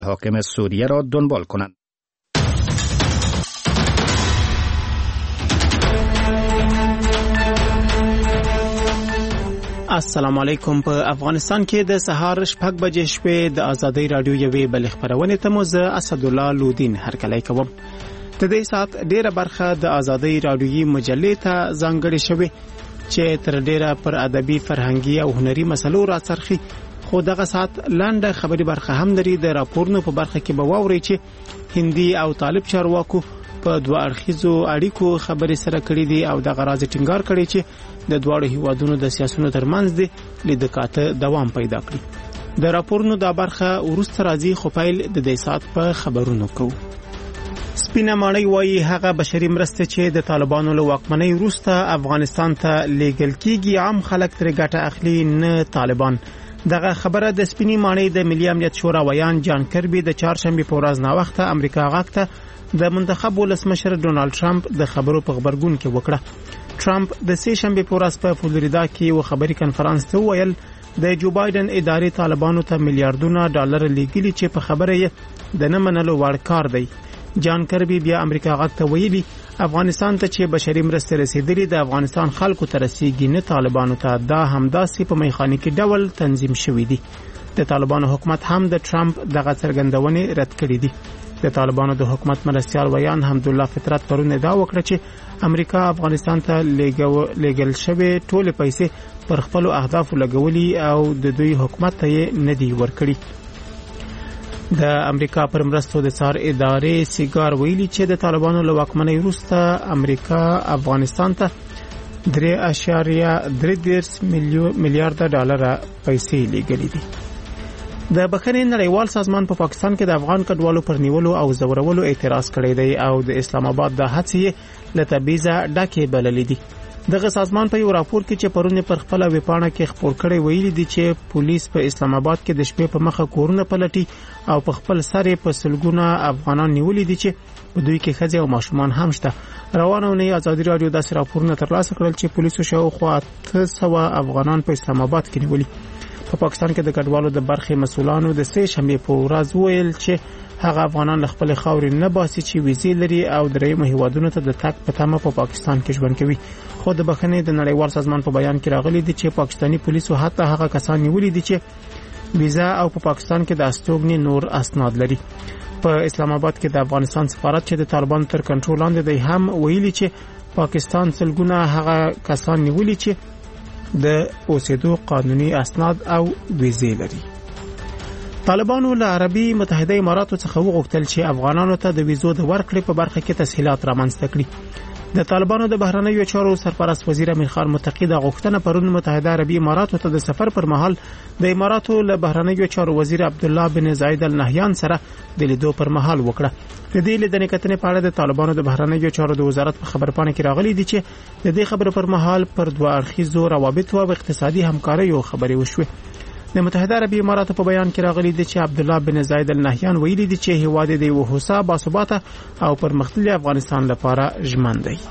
حاکم سوریه را دنبال کنند. السلام علیکم. په افغانستان کې د سهار 6 بجې شپې د ازادۍ رادیو یوې بل خبرونه ته مو زه اسد الله لودین هرکلی کوم. د دې سات ډیره برخه د ازادۍ رادیویي مجلې ته ځانګړې شوې چې تر ډیره پر ادبي فرهنګي او هنري مسلو راڅرخي. خو دغه سات لاندې خبري برخه هم لري. د راپورونو په برخه کې به واوري چې هندي او طالب چارواکو په دوه اړخیزو اړیکو خبرې سره کړې دي او د غراض ټینګار کړي چې د دواړو هیوادونو د سیاسونو ترمنځ د لیدکاته دوام پیدا کړي. د راپورونو دا برخه ورسته راځي خو پیل د دې سات په خبرونو کوو. سپینه ماڼۍ وایي هغه بشري مرسته چې د طالبانو له واکمنۍ وروسته افغانستان ته لیږل کیږي عام خلک ترې ګټه اخلي نه طالبان. دغه خبره د سپینې ماڼۍ د ملي امنیت شورا ویان جان کربي د چهارشنبه په ورځ ناوخته امریکا غاکته د منتخب ولسمشر ډونالد ټرمپ د خبرو په خبرګون کې وکړه. ټرمپ د سه شنبه په ورځ په فلوریدا کې یو خبري کنفرانس ته ویل د جو بایدن ادارې طالبانو ته میلیارډونه ډالر لیږلي چې په خبره یې د نه منلو وړ کار دی. جان کربي بیا امریکا غاکته ویلي افغانستان ته چې بشري مرسته رسیدلې د افغانستان خلکو ته رسیږي نه طالبانو ته. دا همداسې په میخانیکي ډول تنظیم شوی دی. د طالبانو حکومت هم د ټرمپ دغه څرګندونې رد کړې دي. د طالبانو د حکومت مرستيال ویان حمدالله فطرت پرونه دا وکړه چې امریکا افغانستان ته لیږل شوی ټول پیسې پر خپل اهداف لګولي او د دوی حکومت ته نه دی ورکړي. د امریکا پر مرستو د څار ادارې سیګار ویلي چې د طالبانو له واکمنۍ وروسته امریکا افغانستان ته 3.3 میلیارډ ډالر پیسې لیږلي دي. د بخښنې نړیوال سازمان په پاکستان کې د افغان کډوالو پر نیولو او زورولو اعتراض کړی دی او د اسلام آباد د هڅې له تبعیضه ډکې بللې دي. دغه سازمان په یو راپور کې چې پرونه پر خپل ویبپاڼه کې خبر کړی ویلي دي چې پولیس په اسلام آباد کې د شپې په مخه کورونه پلټي او په خپل سر په سلګونه افغانان نیولې دي چې په دوی کې ښځې او ماشومان هم شته. روانه ونې ازادي رادیو داسې راپورونه ترلاسه کړل چې پولیسو شاوخوا 800 افغانان په اسلام آباد کې نیولي. په پاکستان کې د کډوالو د برخې مسولانو د سه شنبه په ورځ ویل چې هغه افغانان خپل خاورې نه باسي چې ویزې لري او درېیمه هیوادونو ته د تګ په تمه په پاکستان کې ژوند کوي. خو د بخښنې د نړیوال سازمان په بیان کې راغلي دي چې پاکستانی پولیسو حتی هغه کسان نیولي دي چې ویزا او په پاکستان کې د استوګنې نور اسناد لري. په اسلام آباد کې د افغانستان سفارت چې د طالبانو تر کنټرول لاندې دی هم ویلي چې پاکستان سلګونه هغه کسان نیولي چې د اوسېدو قانوني اسناد او ویزې لري. طالبانو له عربي متحده اماراتو څخه وغوښتل چې افغانانو ته د ویزو د ورکړې په برخه کې تسهیلات رامنځته کړي. د طالبانو د بهرنیو چارو سرپرست وزیر امیر خان متقی د غوښتنه پرون متحده عربي اماراتو ته د سفر پر مهال د اماراتو له بهرنیو چارو وزیر عبد الله بن زاید ال نهیان سره د لیدو پر مهال وکړه. د دې لیدنې کتنې په اړه د طالبانو د بهرنیو چارو د وزارت په خبرپاڼه کې راغلي دي چې د دې خبرو پر مهال پر دوه اړخیزو روابط او اقتصادي همکاریو خبرې وشوه. د متحده عربي اماراتو په بیان کې راغلي دي چې عبد الله بن زاید ال نهیان ویلي دي چې هیواد د یو هوسا باثباته او پرمختللي افغانستان لپاره ژمن دی.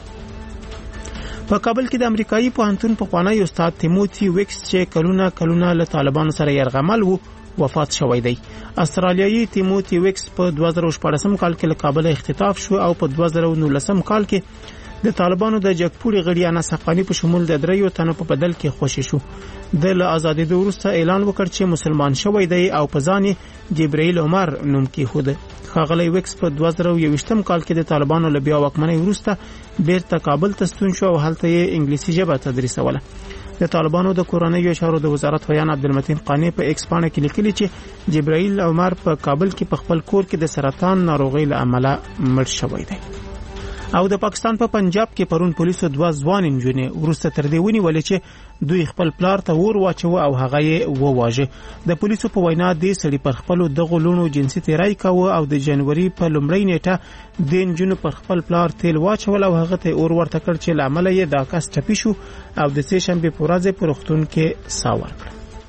په کابل کې د امریکایي پوهنتون پخوانی استاد تیموتی ویکس چې کلونه له طالبانو سره یرغمل وو وفات شوی دی. استرالیایي تیموتی ویکس په 2014 کال کې له کابل اختطاف شو او په 2019 کال کې د طالبانو د جګپوري غړي انس حقانی په شمول د 3 تنو په بدل کې خوشی شو. د آزادۍ د وروسته اعلان وکړ چې مسلمان شوی دی او په ځان جبرائیل عمر نوم کې خود. خاغلی ویکس په 2020 کال کې د طالبانو له بیا واکمنۍ وروسته بیرته کابل ته ستون شو او هلته یې انګلیسي ژبه تدریسوله. د طالبانو د کورنیو چارو د وزارت ویان عبدالمتین قانی په ایکس باندې کې لیکلي چې جبرائیل عمر په کابل کې په خپل کور کې د سرطان ناروغۍ له امله مړ شوی دی. او د پاکستان په پنجاب کې پرون پولیسو 2 ځوان انجونې ورسته تر دې ونیولې چې دوی خپل پلار ته ور واچو او هغه یې وواژه. د پولیسو په وینا دې سړي پر خپل دغه لونو جنسي تیرای کاوه او د جنوري په لومړۍ نیټه د انجونو پر خپل پلار تیل واچول او هغه ته اور ورته کړ چې لامل یې دا کس ټپي شو او د سه شنبه په ورځ په روغتون کې سا ورکړ.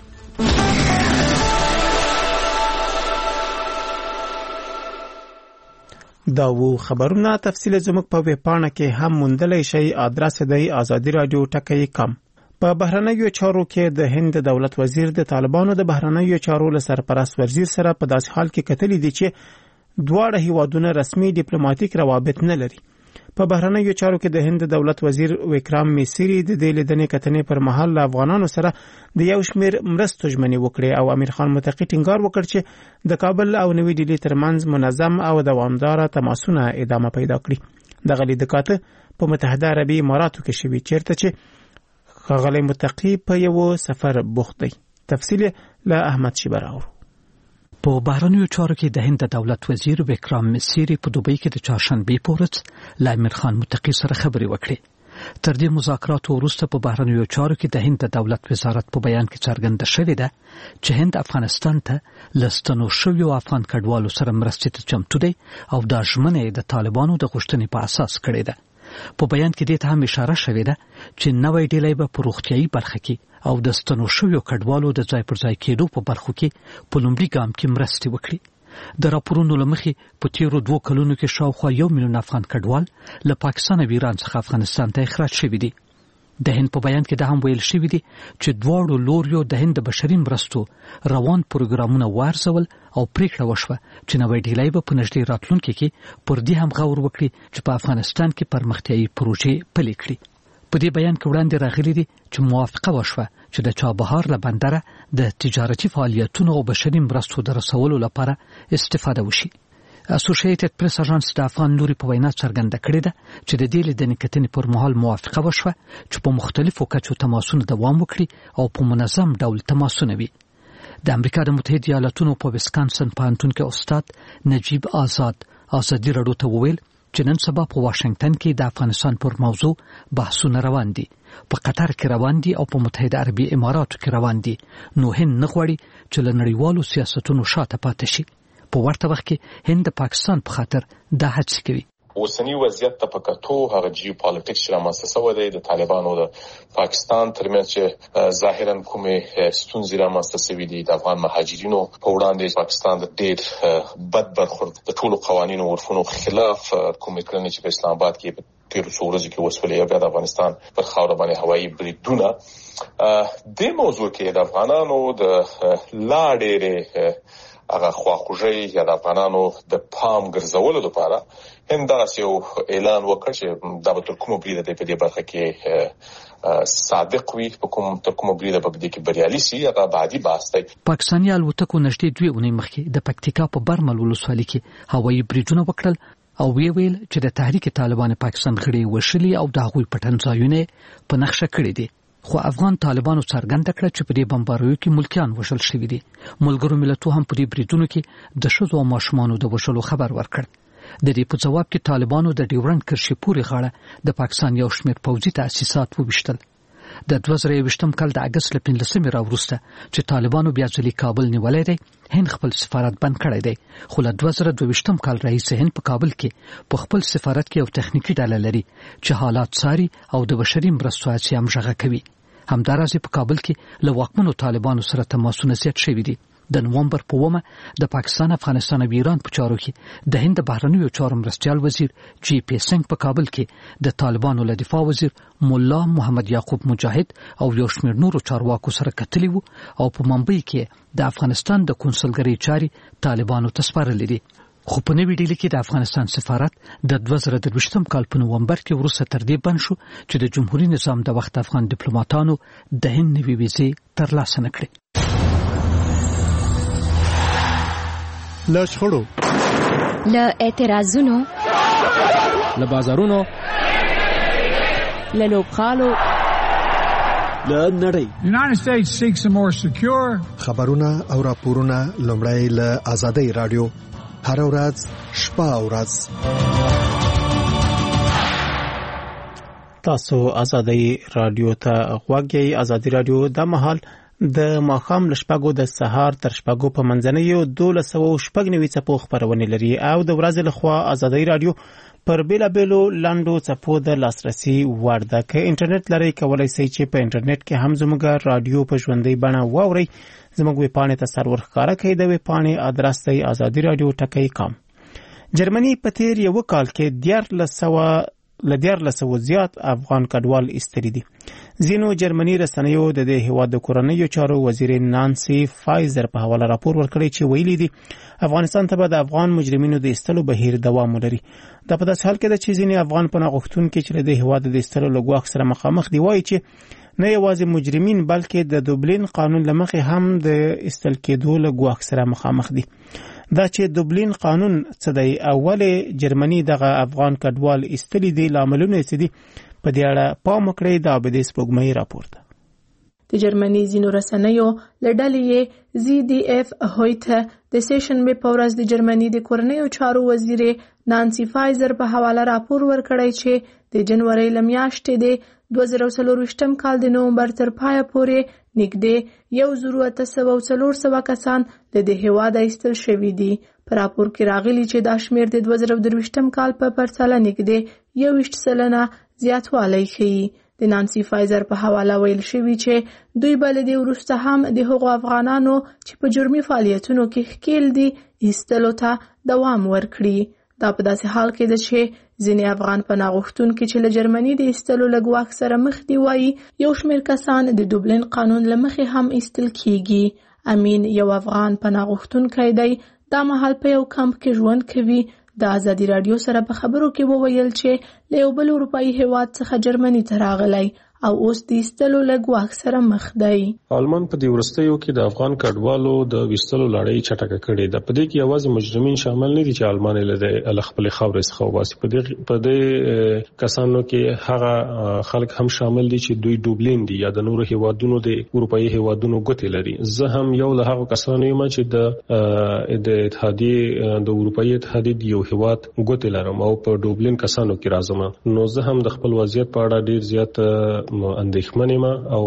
دا وو خبرونه تفصیل زموږ په ویبپاڼه کې هم موندلای شئ. ادرس دی azadiradio.com. په بهرنیو چارو کې د هند دولت وزیر د طالبانو د بهرنیو چارو له سرپرست وزیر سره په داسې حال کې کتلې دي چې دواړه هیوادونه رسمي ډیپلوماټیک روابط نه لري. په بهرنیو چارو کې د هند دولت وزیر وکرام میسری د دې لیدنې کتنې پر مهال افغانانو سره د یو شمېر مرستو ژمنې وکړې او امیر خان متقی ټینګار وکړ چې د کابل او نوې ډیلي ترمنځ منظم او دوامدار تماسونه ادامه پیدا کړي. دغه لیدکاته په متحده عربي اماراتو کې شوی چیرته چې ښاغلی متقی په یو سفر بوخت دی. تفصیل له احمد شیبراو. په بهرنیو چارو کې د هند دولت وزیر وکرام میسری په دوبۍ کې د چهارشنبې په ورځ له امیر خان متقی سره خبرې وکړې. تر دې مذاکراتو وروسته په بهرنیو چارو کې د هند دولت وزارت په بیان کې څرګنده شوې ده چې هند افغانستان ته له ستنو شویو افغان کډوالو سره مرستې ته چمتو دی او دا ژمنه د طالبانو د غوښتنې په اساس کړې ده. په بیان کې دې ته هم اشاره شوې ده چې نوې ډیلۍ به په روغتیايي برخه کې او د ستنو شویو کډوالو د ځای پر ځای کېدو په برخو کې په لومړي ګام کې مرستې وکړي. د راپورونو له مخې په تیرو 2 کلونو کې شاوخوا 1 میلیون افغان کډوال له پاکستان او ایران څخه افغانستان ته اخراج شوي دي. د هند په بیان کې دا هم ویل شوي دي چې دواړو لوریو د هند بشري مرستو روان پروګرامونه وارزول او پریکړه وشوه چې نوې ډیلۍ به په نږدې راتلونکي کې پر دې هم غور وکړي چې په افغانستان کې پرمختیايي پروژې پلي کړي. په دې بیان کې وړاندې راغلي دي چې موافقه وشوه چې د چابهار له بندره د تجارتي فعالیتونو او بشري مرستو د رسولو لپاره استفاده وشي. اسوسییټډ پریس اژانس د افغان لوري په وینا څرګنده کړې ده چې د دې لیدنې کتنې پر مهال موافقه وشوه چې په مختلفو کچو تماسونه دوام وکړي او په منظم ډول تماسونه وي. د امریکا د متحده ایالاتونو په ویسکانسن پوهنتون کې استاد نجیب آزادي راډیو ته وویل چې نن سبا په واشنگټن کې د افغانستان پر موضوع بحثونه روان دي. په قطر کې روان دي او په متحده عربي اماراتو کې روان دي. نو هند نه غواړي چې له نړیوالو سیاستونو شاته پاتې شي. په ورته وخت کې هند د پاکستان په خاطر دا هڅه کوي. اوسنی وضعیت ته په کتو هغه جیوپالیټکس چې رامنځته شوی دی د طالبانو د پاکستان ترمنځ چې ظاهرا کومې ستونزې رامنځته شوي دي د افغان مهاجرینو په وړاندې پاکستان د ډېر بد برخورد د ټولو قوانینو عرفونو خلاف کومې کړنې چې په اسلام آباد کې تیر څو ورځې کې وسولې او د افغانستان پر خاوره باندې هوایي بریدونه د موضوع کې د افغانانو د لا ډېرې هغه خواخوږي یا د افغانانو د پام ګرځولو لپاره هند یو اعلان وکړ چې د بتر کومو بریده په دې برخه کې صادق وي په کومو بریده په دې کې بریالي شي هغه بعدي بحث دی. پاکستاني الوتکو نږدې 2 اونۍ مخکې د پکتیکا په برمل ولسوالۍ کې هوایي بریدونه وکړل او ویل چې د تحریک طالبان پاکستان غړي وشلي او د هغوی پټنځایونه په نقشه کړی دي. خو افغان طالبانو څرګنده کړه چې په دې بمباریو کې ملکیان وشل شوي دي. ملګرو ملتونو هم په دې بریدونو کې د ښځو او ماشومانو د وشلو خبر ورکړ. د دې په جواب کې طالبانو د ډیورنډ کرښې پورې غاړه د پاکستان یو شمېر پوځي تاسیسات وویشتل. د 2020 کال د اگست له 15 راوروسته چې طالبانو بیا ځلې کابل نیولای دی هند خپل سفارت بند کړی دی. خو له 2022 کال راهیسې هند په کابل کې په خپل سفارت کې یو تخنیکی ډله لري چې حالات څاري او د بشري مرستو هڅې هم غږ کوي. همدارنګه په کابل کې له واکمنو طالبانو سره تماسونه زیات شوي دي. د نومبر په 1 د پاکستان، افغانستان او ایران په چارو کې د هند بهرنیو چارو مرستیال وزیر جی پی سنگ په کابل کې د طالبانو له دفاع وزیر مولا محمد یعقوب مجاهد او یو شمېر نورو چارواکو سره کتلي وو او په ممبئی کې د افغانستان د کنسولګرۍ چاري طالبانو ته سپارلې دي. خو په نوې ډیلي کې د افغانستان سفارت د 2023 کال په نومبر کې وروسته تر دې بند شو چې د جمهوریت نظام د وخت افغان ډیپلوماټانو د هند نوې ویزې ترلاسه نه کړې. له شخړو، له اعتراضونو، له بازارونو، له لوبغالو، له نړۍ. United States seeks a more secure خبرونه او راپورونه لومړی له آزادۍ رادیو هر ورځ شپه او ورځ. تاسو آزادۍ رادیو ته غوږ یې. آزادۍ رادیو د مهال د ماښام له شپږو د سهار تر شپږو په منځنیو 1290 څپو خپرونه لري او د ورځې لخوا آزادۍ رادیو پر بیلابیلو لاندو څپو د لاسرسي وړ ده. که انټرنیټ لرئ کولای شئ چې په انټرنیټ کې هم زموږ رادیو په ژوندۍ بڼه واورئ. زموږ ویبپاڼې ته سر ورښکاره کړئ. د ویبپاڼې ادرس دی azadi radio.com. جرمني په تیر یو کال کې 1400 ل 1400 زیات افغان کډوال ایستلي دي. ځینو جرمني رسنیو د دې هیواد د کورنیو چارو وزیر نانسي فایزر په حواله راپور ورکړی چې ویلي دي افغانستان ته به د افغان مجرمینو د ایستلو بهیر دوام ولري. دا په داسې حال کې ده چې ځینې افغان پناه غوښتونکي چې د هیواد د ایستلو له ګواښ سره مخامخ دي وایي چې نه یوازې مجرمین بلکې د دوبلین قانون له مخې هم د ایستل کېدو له ګواښ سره مخامخ دي. دا چې دوبلین قانون څه دی او ولې جرمني دغه افغان کډوال ایستلي دي لاملونه څه دي په دې اړه پام وکړئ. د عابدې سپوږمۍ راپور ده. د جرمني ځینو رسنیو له ډلې ZDF هویته د سیشنبې په ورځ د جرمني د کورنیو چارو وزیر نانسي فایزر په حواله راپور ورکړی چې د جنوري له میاشتې د 2024 کال د نومبر تر پایه پورې نږدې 1800 کسان له دې هیواده ایستل شوي دي. په راپور کې راغلي چې دا شمېر د 2023 کال په پرتله نږدې 21% زیاتوالی ښیي. د نانسي فایزر په حواله ویل شوي چې دوی به له دې وروسته هم د هغو افغانانو چې په جرمي فعالیتونو کې ښکېل دي ایستلو ته دوام ورکړي. دا په داسې حال کې ده چې ځینې افغان پناه غوښتونکي چې له جرمني د ایستلو له ګواښ سره مخ دي وایي یو شمېر کسان د دوبلین قانون له مخې هم ایستل کیږي. امین یو افغان پناه غوښتونکی دی. دا مهال په یو کمپ کې ژوند کوي. د ازادي راډیو سره په خبرو کې وویل چې له یو بل اروپایي هیواد څخه جرمني ته راغلی او اوس د ایستلو له ګواښ سره مخ دی. آلمان په دې وروستیو کې د افغان کډوالو د ویستلو لړۍ چټکه کړې ده. په دې کې یوازې مجرمین شامل نه دي چې آلمان یې له خپلې خاورې څخه وباسي. په دې کسانو کې هغه خلک هم شامل دي چې دوی دوبلین دي یا د نورو هیوادونو د اروپایي هیوادونو ګوتې لري. زه هم یو له هغو کسانو یم چې د اتحادیې د اروپایي اتحادیې یو هیواد ګوتې لرم او په دوبلین کسانو کې راځم. نو زه هم د خپل وضعیت په اړه ډیر زیات اندېښمن یم او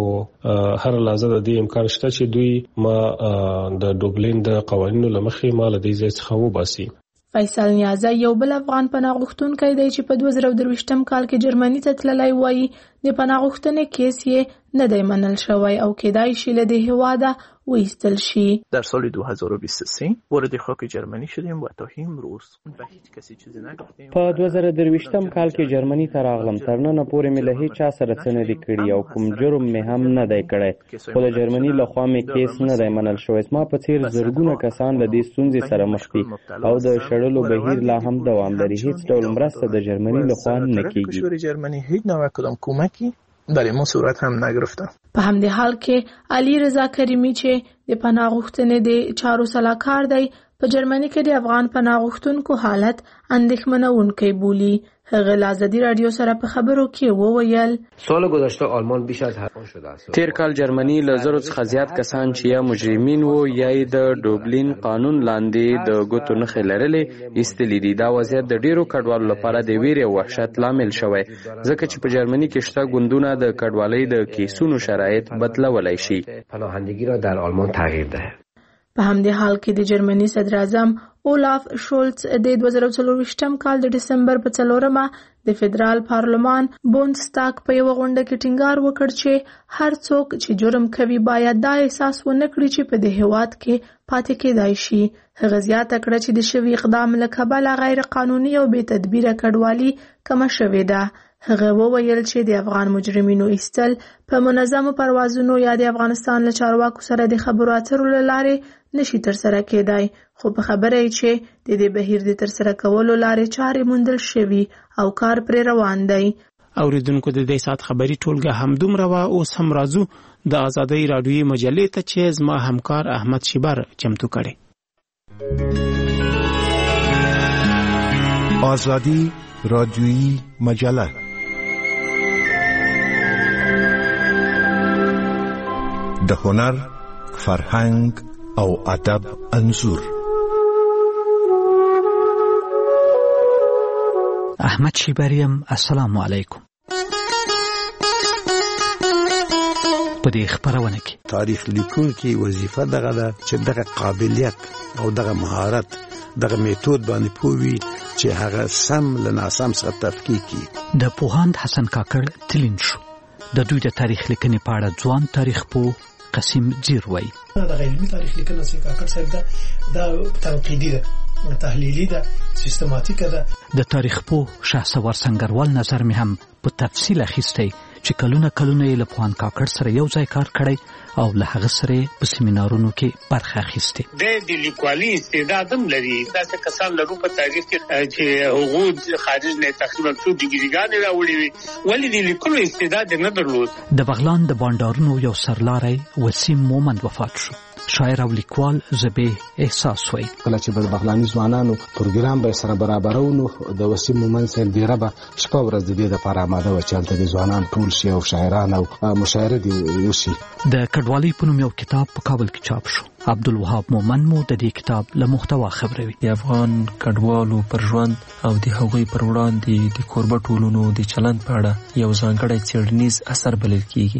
هر لحظه د دې امکان شته چې دوی ما د دوبلین د قوانینو له مخې ما له دې ځای څخه وباسي. فیصل نیازی یو بل افغان پناه غوښتونکی دی چې په 2023 کال کې جرمني ته تللی وایي د پناه غوښتنې کیس یې نه دی منل شوی او کېدای شي له دې هیواده وایستل شي. در سال 2023 وارد خاک جرمنی شدیم و تا امروز به هیچ کسی چیزی نگفتیم. په 2023 کال کې جرمني ته راغلم. تر نن پورې مې له هیڅ چا سره څه نه دي کړي او کوم جرم مې هم نه دی کړی. خو د جرمني لخوا مې کیس نه دی منل شوی. ما په څیر زرګونه کسان له دې ستونزې سره مخ دي او د شړلو بهیر لا هم دوام لري. هیڅ ډول مرسته د جرمني لخوا نه کیږي. جرمنی هیچ نوع کدام کمکی در این صورت هم نگرفتم. په همدې حال کې علي رضا کریمی چې د پناه غوښتنې د چارو سلاکار دی په جرمني کې د افغان پناه غوښتونکو حالت اندېښمنونکی بولي. هغه له ازادي راډیو سره په خبرو کې وویل سال گذشته آلمان بیش از هر شده است. تیر کال جرمني له زرو څخه زیات کسان چې یا مجرمین وو یا د دوبلین قانون لاندې د ګوتو نښې لرلې ایستلي دي. دا وضعیت د ډیرو کډوالو لپاره د ویرې او وحشت لامل شوی ځکه چې په جرمني کې شته ګوندونه د کډوالۍ د کیسونو شرایط بدلولی شي. پناهندگی را در آلمان تغییر دهد. په همدې حال کې د جرمني صدر اعظم اولاف شولц د 2024 کال د دسمبر په 4مه د فدرال پارلمان بوندستاګ په یو غونډه کې ټینګار وکړ چې هر څوک چې جرم کوي باید دا احساس ونه کړي چې په دې هیواد کې پاتې کېدای شي. هغه زیاته کړه چې د شوي اقدام له کبله غیر قانوني او بې تدبیره کډوالي کمه شوې ده. هغه وویل چې د افغان مجرمینو ایستل په منظمو پروازونو یا د افغانستان له چارواکو سره د خبرو اترو له لارې نشي ترسره کېدای. خو په خبره یې چې د دې بهیر د ترسره کولو لارې چارې موندل شوي او کار پرې روان دی. اوریدونکو د دې ساعت خبري ټولګه همدومره وه. اوس هم راځو د ازادۍ راډیویي مجلې ته چې زما همکار احمد شیبر چمتو کړی. ازادي راډیویي مجله د هنر، فرهنګ او ادب انځور. احمد شیبریم السلام علیکم. په دې خبرونه کې تاریخ لیکونکي وظیفه دغه ده چې دغه قابلیت او دغه مهارت دغه میتود باندې پوي چې هغه سم له ناسم څخه تفکیک کړي. د پوهاند حسن کاکړ تلین شو. د دوی د تاریخ لیکنې په اړه ځوان تاریخ پوه قسیم زیر وایي. د علمي تاریخ لیکنه چې کاکړ صاحب دا توقیدي ده تحلیلي ده، سیستماتیکه ده. د تاریخ پوه شهسوار سنگروال نظر مې هم په تفصیل اخیستی چې کلونه یې له پوهاند کاکړ سره یو ځای کار کړی او له هغه سره په سیمینارونو کې برخه اخیستې. د لیکوالي استعداد هم لري. داسې کسان لرو په تاریخ کې چې هغوی خارج نه تقریبا څو ډیګریګانې راوړي وي، ولې د لیکلو استعداد نه درلود. د بغلان د بانډارونو یو سرلاری وسیم مومند وفات شو. شاعر او لیکوال زبې احساس وای. کله چې د بغلاني ځوانانو پروګرام به سره برابرونو د وسیم مومند سره ډیره به شپه ورځ د دې لپاره آماده و چې هلته د ځوانان ټول شي او شاعران او مشاعره دي وشي. د کډوالۍ په نوم یو کتاب په کابل کې چاپ شو. عبدالوهاب مومند مو د دې کتاب له محتوا خبروي. د افغان کډوالو پر ژوند او د هغوی پر وړاندې د کوربه ټولنو د چلند په اړه یو ځانګړی څېړنیز اثر بلل کیږي.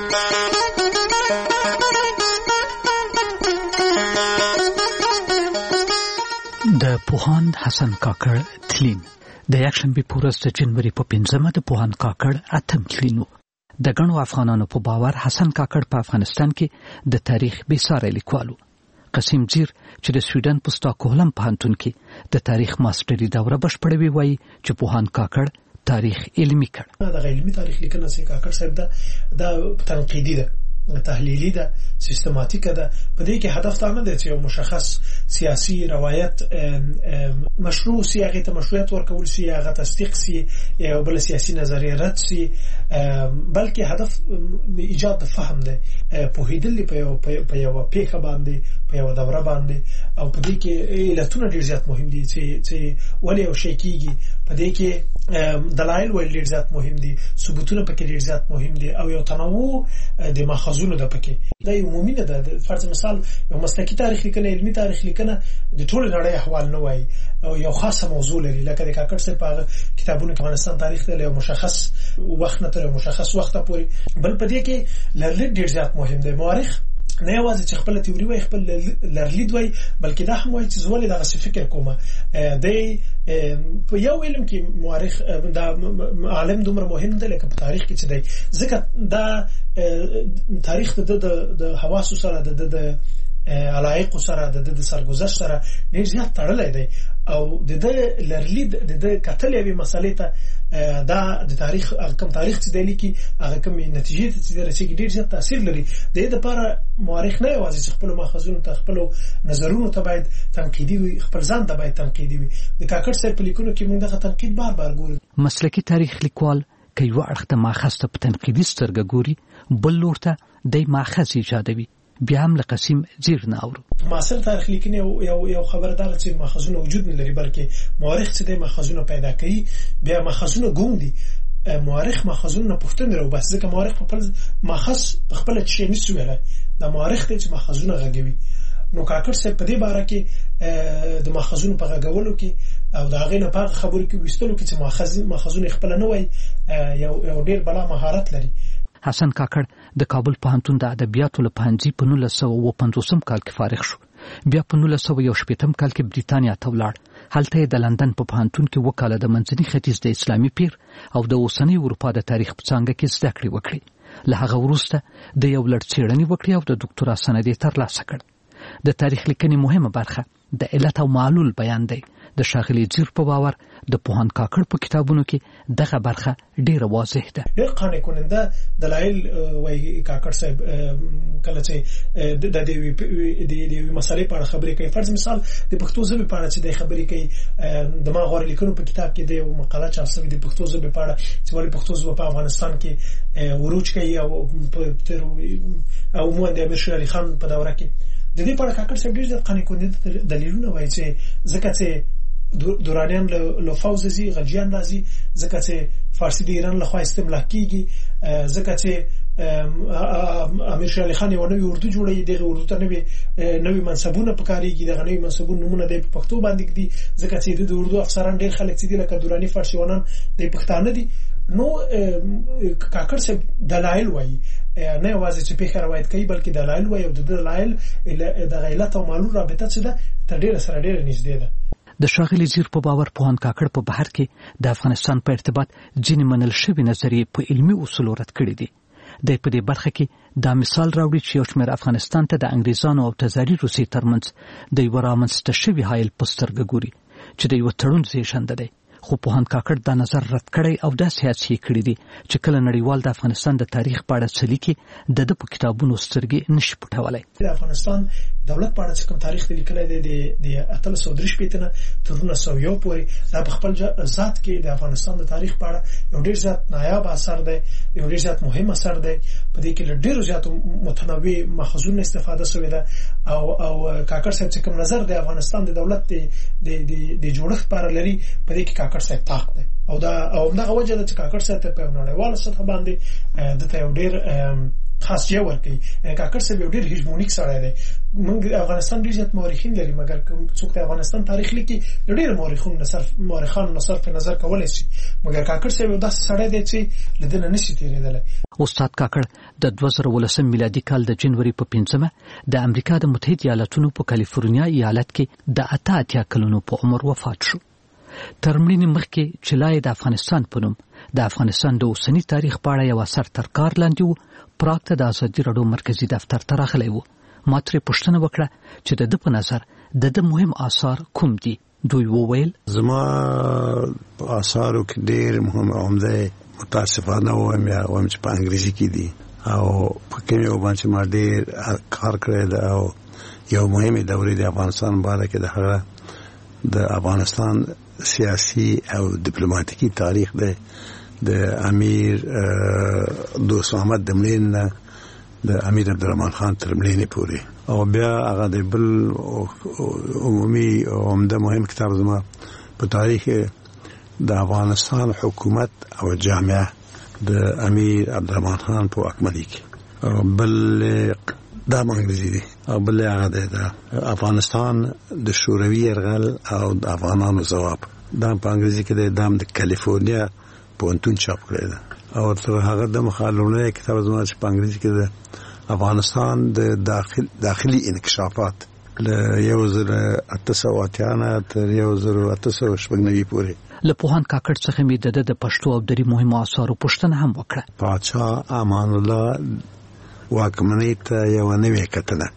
د پوهاند حسن کاکړ تلین د یکشنبه په ورځ د جنوري په 5مه د پوهاند کاکړ اتم تلین و. د ګڼو افغانانو په باور حسن کاکړ په افغانستان کې د تاریخ بېساری لیکوال و. قسیم زیر چې د سویډن په ستاکهولم پوهنتون کې د تاریخ ماستري دوره بشپړوي وایي چې پوهاند کاکړ تاریخ علمي کړ. د علمي تاریخ لیکنه چې کاکړ صاحب دا تنقیدي ده، تحلیلی ده، سیستماتیکه ده. په دې کې هدف دا نه دی چې یو مشخص سیاسي روایت مشروع سی، هغه ته مشروعیت ورکول سی، هغه تصدیق سی، یا بل سیاسي نظریه رد سی، بلکې هدف ایجاد د فهم ده، پوهیدل په یو پیښه باندې، په یو دوره باندې. او په دې کې علتونه ډیر زیات مهم دي چې ولې یو شی کیږي. په دې کې دلایل ولې ډیر زیات مهم دي، ثبوتونه پکې ډیر زیات مهم دي، او یو تنوع د ماخذونو ده پکې. دا یو عمومي نه ده. فرض مثال یو مسلکي تاریخ لیکنه، علمي تاریخ لیکنه د ټول نړۍ احوال نه وایي او یو خاصه موضوع لري. لکه د کاکړ صاحب په کتابونو کې افغانستان تاریخ دی یو مشخص وخت نه تر مشخص وخت پورې. بل په دې کې لرلید ډیر زیات مهم دی. مورخ نه یوازې چې خپل تیوري وای، خپل لرلید وای، بلکې دا هم وای چې زولې دغه فکر کومه دی. په یو علم کې مورخ دا عالم دومره مهم دی لکه په تاریخ کې چې دی، ځکه دا تاریخ د حواسو سره، د علایق سره، د سرګذشت سره ډیر زیات تړلی دی. او د لرلید د کتل یوې مسلې ته دا د تاریخ کوم تاریخ چې دی لیکي، هغه کوم نتیجې ته چې رسېږي ډیر زیات تاثیر لري. د دې لپاره مورخ نه یوازې چې خپلو ماخذونو ته، خپلو نظرونو ته باید تنقیدي وي، خپل ځان ته باید تنقیدي وي. د کاکړ صاحب په لیکنو کې موږ دغه تنقید بار ګورو. مسلکي تاریخ لیکوال که یو اړخ ته ماخذ ته په تنقیدي سترګه ګوري، بل لور ته د ماخذ ایجادوي. بیا هم له قسیم زیر نه اورو. معاصر تاریخ لیکنه یو خبردار چې ماخذونه وجود نه لري، بلکې مورخ چې د ماخذونه پیدا کوي، بیا ماخذونه ګوندي. مورخ ماخذونه پوښتنه راو بس، ځکه مورخ په خپل ماخذ خپل چې نشي ویلای، دا مورخ ته چې ماخذونه غږوي. نو کاکړ صاحب په دې باره کې د ماخذونو په غږولو کې او د هغې نه په خبرو کې ویستلو کې چې ماخذونه خپل نه وای، یو ډیر بلا مهارت لري. حسن کاکړ د کابل پوهنتون د ادبیاتو له پوهنځي په 1950 کال کې فارغ شو. بیا په 1960 کال کې بریتانیا ته ولاړ. هلته د لندن په پوهنتون کې وکاله د منځني ختیځ د اسلامي پیر او د اوسنۍ اروپا د تاریخ په څانګه کې زده کړې وکړې. له هغه وروسته د یو لړ څېړنې وکړې او د ډاکټرا سند یې ترلاسه کړ. د تاریخ لیکنې مهمه برخه د علت او معلول بیان دی. د ښاغلي زیر په باور د پوهاند کاکړ په کتابونو کې دغه برخه ډیره واضح ده. ډیر قانع کننده دلایل وایي کاکړ صاحب کله چې د دې مسالې په اړه خبرې کوي. فرض مثال د پښتو ژبې په اړه چې د خبرې کوي، د ما غوړ لیکنو په کتاب کې د یو مقاله چاپ شوې د پښتو ژبې په اړه چې ولې پښتو ژبه په افغانستان کې وروج کوي او عموما د امیر شیر علي خان په دوره کې. د دې په اړه کاکړ صاحب ډیر قانع کننده دلیلونه وایي چې ځکه چې دورانیان له فوز زی غلجیان راځي، ځکه چې فارسی د ایران له خوا استملاک کیږي، ځکه چې امیر شیر علي خان یو نوی اردو جوړوي، دغه اردو ته نوی منصبونه پکاريږي، دغه نوی منصبونه نمونه د پښتو باندې دي، ځکه چې د اردو افسران ډیر خلک چې دي لکه دورانی فارسیوانان د پښتانه دي. نو کاکړ صاحب دلایل وایي، نه یوازې چې پیښه روایت کوي بلکې دلایل وایي، او د دلایل د علت او معلول رابطه چې ده تر ډیره سره ډیره نږدې ده. د ښاغلي زیر په باور پوهاند کاکړ په بهر کې د افغانستان په ارتباط ځینې منل شوي نظریې په علمي اصولو رد کړي دي. د په دې برخه کې دا مثال راوړي چې یو شمېر افغانستان ته د انګریزانو او تزاري روسي ترمنځ د یو رامنځته شوي حایل په سترګه ګوري چې د یو تړون زیږنده دی. خو پوهاند کاکړ دا نظر رد کړی او دا سیاسي کړی دی چې کله نړیوال د افغانستان د تاریخ په اړه څه لیکي د په کتابونو سترګې نشي پټولی. د افغانستان دولت په اړه کوم تاریخ لیکلی دی د 1803 نه تر 1901 پورې دا په خپل ذات کې د افغانستان د تاریخ په اړه یو ډېر زیات نایاب اثر دی، یو ډېر زیات مهم اثر دی. په دې کې له ډېرو زیاتو متنوع ماخذونو استفاده شوې ده او کاکړ صاحب چې کوم نظر د افغانستان د دولت د جوړښت په اړه لري په دې کې کاکړ صاحب تاق دی او دا وجه ده چې کاکړ صاحب په نړیواله سطح باندې دته یو ډېر خاص ځای ورکوي. کاکړ صاحب یو ډېر هیجمونیک سړی دی. موږ افغانستان ډېر زیات مورخین لري، مګر څوک د افغانستان تاریخ لیکي ډېر مورخانو صرف نظر کولی شي، مګر کاکړ صاحب یو داسې سړی دی چې له دې نه نشي تېرېدلی. استاد کاکړ د 2019 میلادي کال د جنوري په 5مه د امریکا د متحده ایالاتونو په کالیفورنیا ایالت کې د 88 کلونو په عمر وفات شو. تر مړینې مخکې چې لا د افغانستان په نوم د افغانستان د اوسني تاریخ په اړه یو اثر تر کار لاندې و، پراګ ته د ازادي راډیو مرکزي دفتر ته راغلی و. ما ترې پوښتنه وکړه چې د ده په نظر د مهم آثار کوم دي. دوی وویل زما په آثارو کې ډېر مهم عمده متاسفانه وایم چې په انګریزي کې دي او په کوم یو باندې ما ډېر کار کړی دی او یو مهمه دورې د افغانستان باره کې د هغه د افغانستان سیاسي او ډیپلوماټیکي تاریخ دی د امیر دوست محمد د مړینې د امیر عبدالرحمن خان تر مړینې پورې او بیا هغه د بل عمومي عمده مهم کتاب زما په تاریخ د افغانستان حکومت او جامعه د امیر عبدالرحمن خان په واکمنۍ کې بل دا انګریزي دی او بل هغه د افغانستان د شوروي یرغل او د افغانانو ځواب دا په انګریزي کې د کالیفورنیا پوهنتون چاپ کړی دی او تر هغه د مخالونه کتاب زما چې په انګریزي کې د افغانستان د داخلي انکشافات له 1880 نه تر 1890 پورې. له پوهاند کاکړ څخه مې د پښتو او دري مهمو آثارو پوښتنه هم وکړه. پاچا امان الله واکمنۍ ته یو نوې کتنه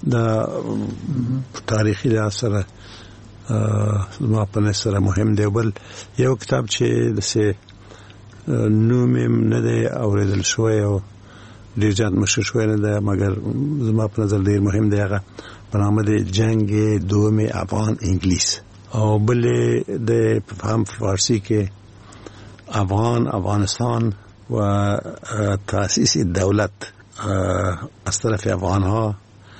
د تاریخي اثر زما په نظر مهم دی. بل یو کتاب چې د نوم نه دی اوریدل شوی او ډېر زیات مشهور شوی نه دی، مګر زما په نظر ډېر مهم دی. هغه په نامه د جنگ دوم افغان انګلیس او بل د فهم فارسی کې افغانستان و تأسیس دولت از طرف افغانها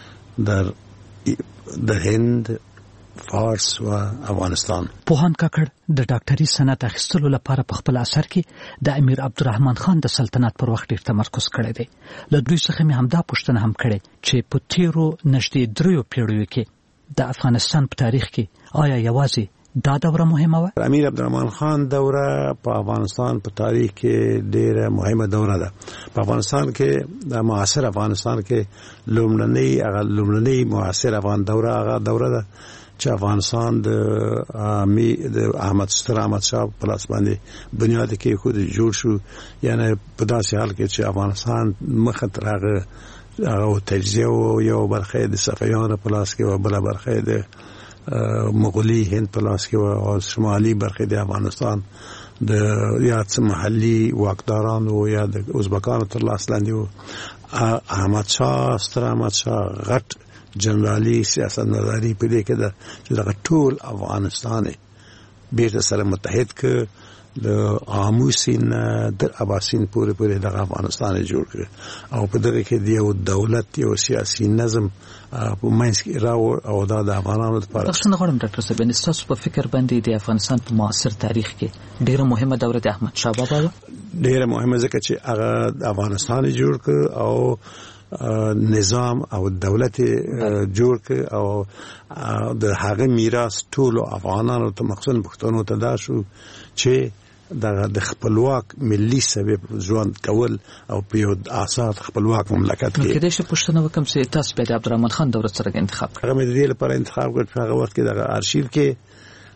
در هند، فارس و افغانستان. پوهاند کاکړ د ډاکټري سند اخیستلو لپاره په خپل اثر کې د امیر عبدالرحمن خان د سلطنت پر وخت ډېر تمرکز کړی دی. له دوی څخه مې همدا پوښتنه هم کړې چې په تیرو نږدې 3 پیړیو کې د افغانستان په تاریخ کې آیا یوازې دا دوره مهمه وه؟ امیر عبدالرحمن خان دوره په افغانستان په تاریخ کې ډېره مهمه دوره ده. په افغانستان کې د معاصر افغانستان کې لومړنۍ معاصر افغان دوره هغه دوره ده چې افغانستان د احمد شاه په لاس باندې بنیاد کې خود جوړ شو. یعنی په داسې حال کې چې افغانستان مخه تر هغه تجزیه او یو برخه د صفویانو په لاس کې او بل برخه د مغولي هند په لاس کې او شمالي برخه د افغانستان د یا محلي واکدارانو یا د ازبکانو تر لاس لاندې و. احمد شاه غټ جنرالي سیاست نظری په دې کې ده چې دغه ټول افغانستان بیرته سره متحد ک د آموسین در اباسین پورې دغه افغانستان جوړ کړ او په دغه کې د یو دولت یو سیاسي نظم په منځ کې راوړ او دا د افغانانو لپاره. څنګه غواړم ډاکټر صاحب ان تاسو په فکر باندې د افغانستان په معاصر تاریخ کې ډیره مهمه دوره د احمد شاه بابا ډیره مهمه ځکه چې هغه د افغانستان جوړ کړ او نظام او دولت جوړ کړ او د هغه میراث ټول افغانانو ته مخصوصا پښتنو ته دا شو چې د خپلواک ملي سبب ژوند کول او په یو آزاد خپلواک مملکت کې. کله چې پښتنه وکم چې تاسو په عبدالرحمن خان دوره سره انتخاب کړ. هغه مې د دې لپاره انتخاب کړ په هغه وخت کې د ارشیف کې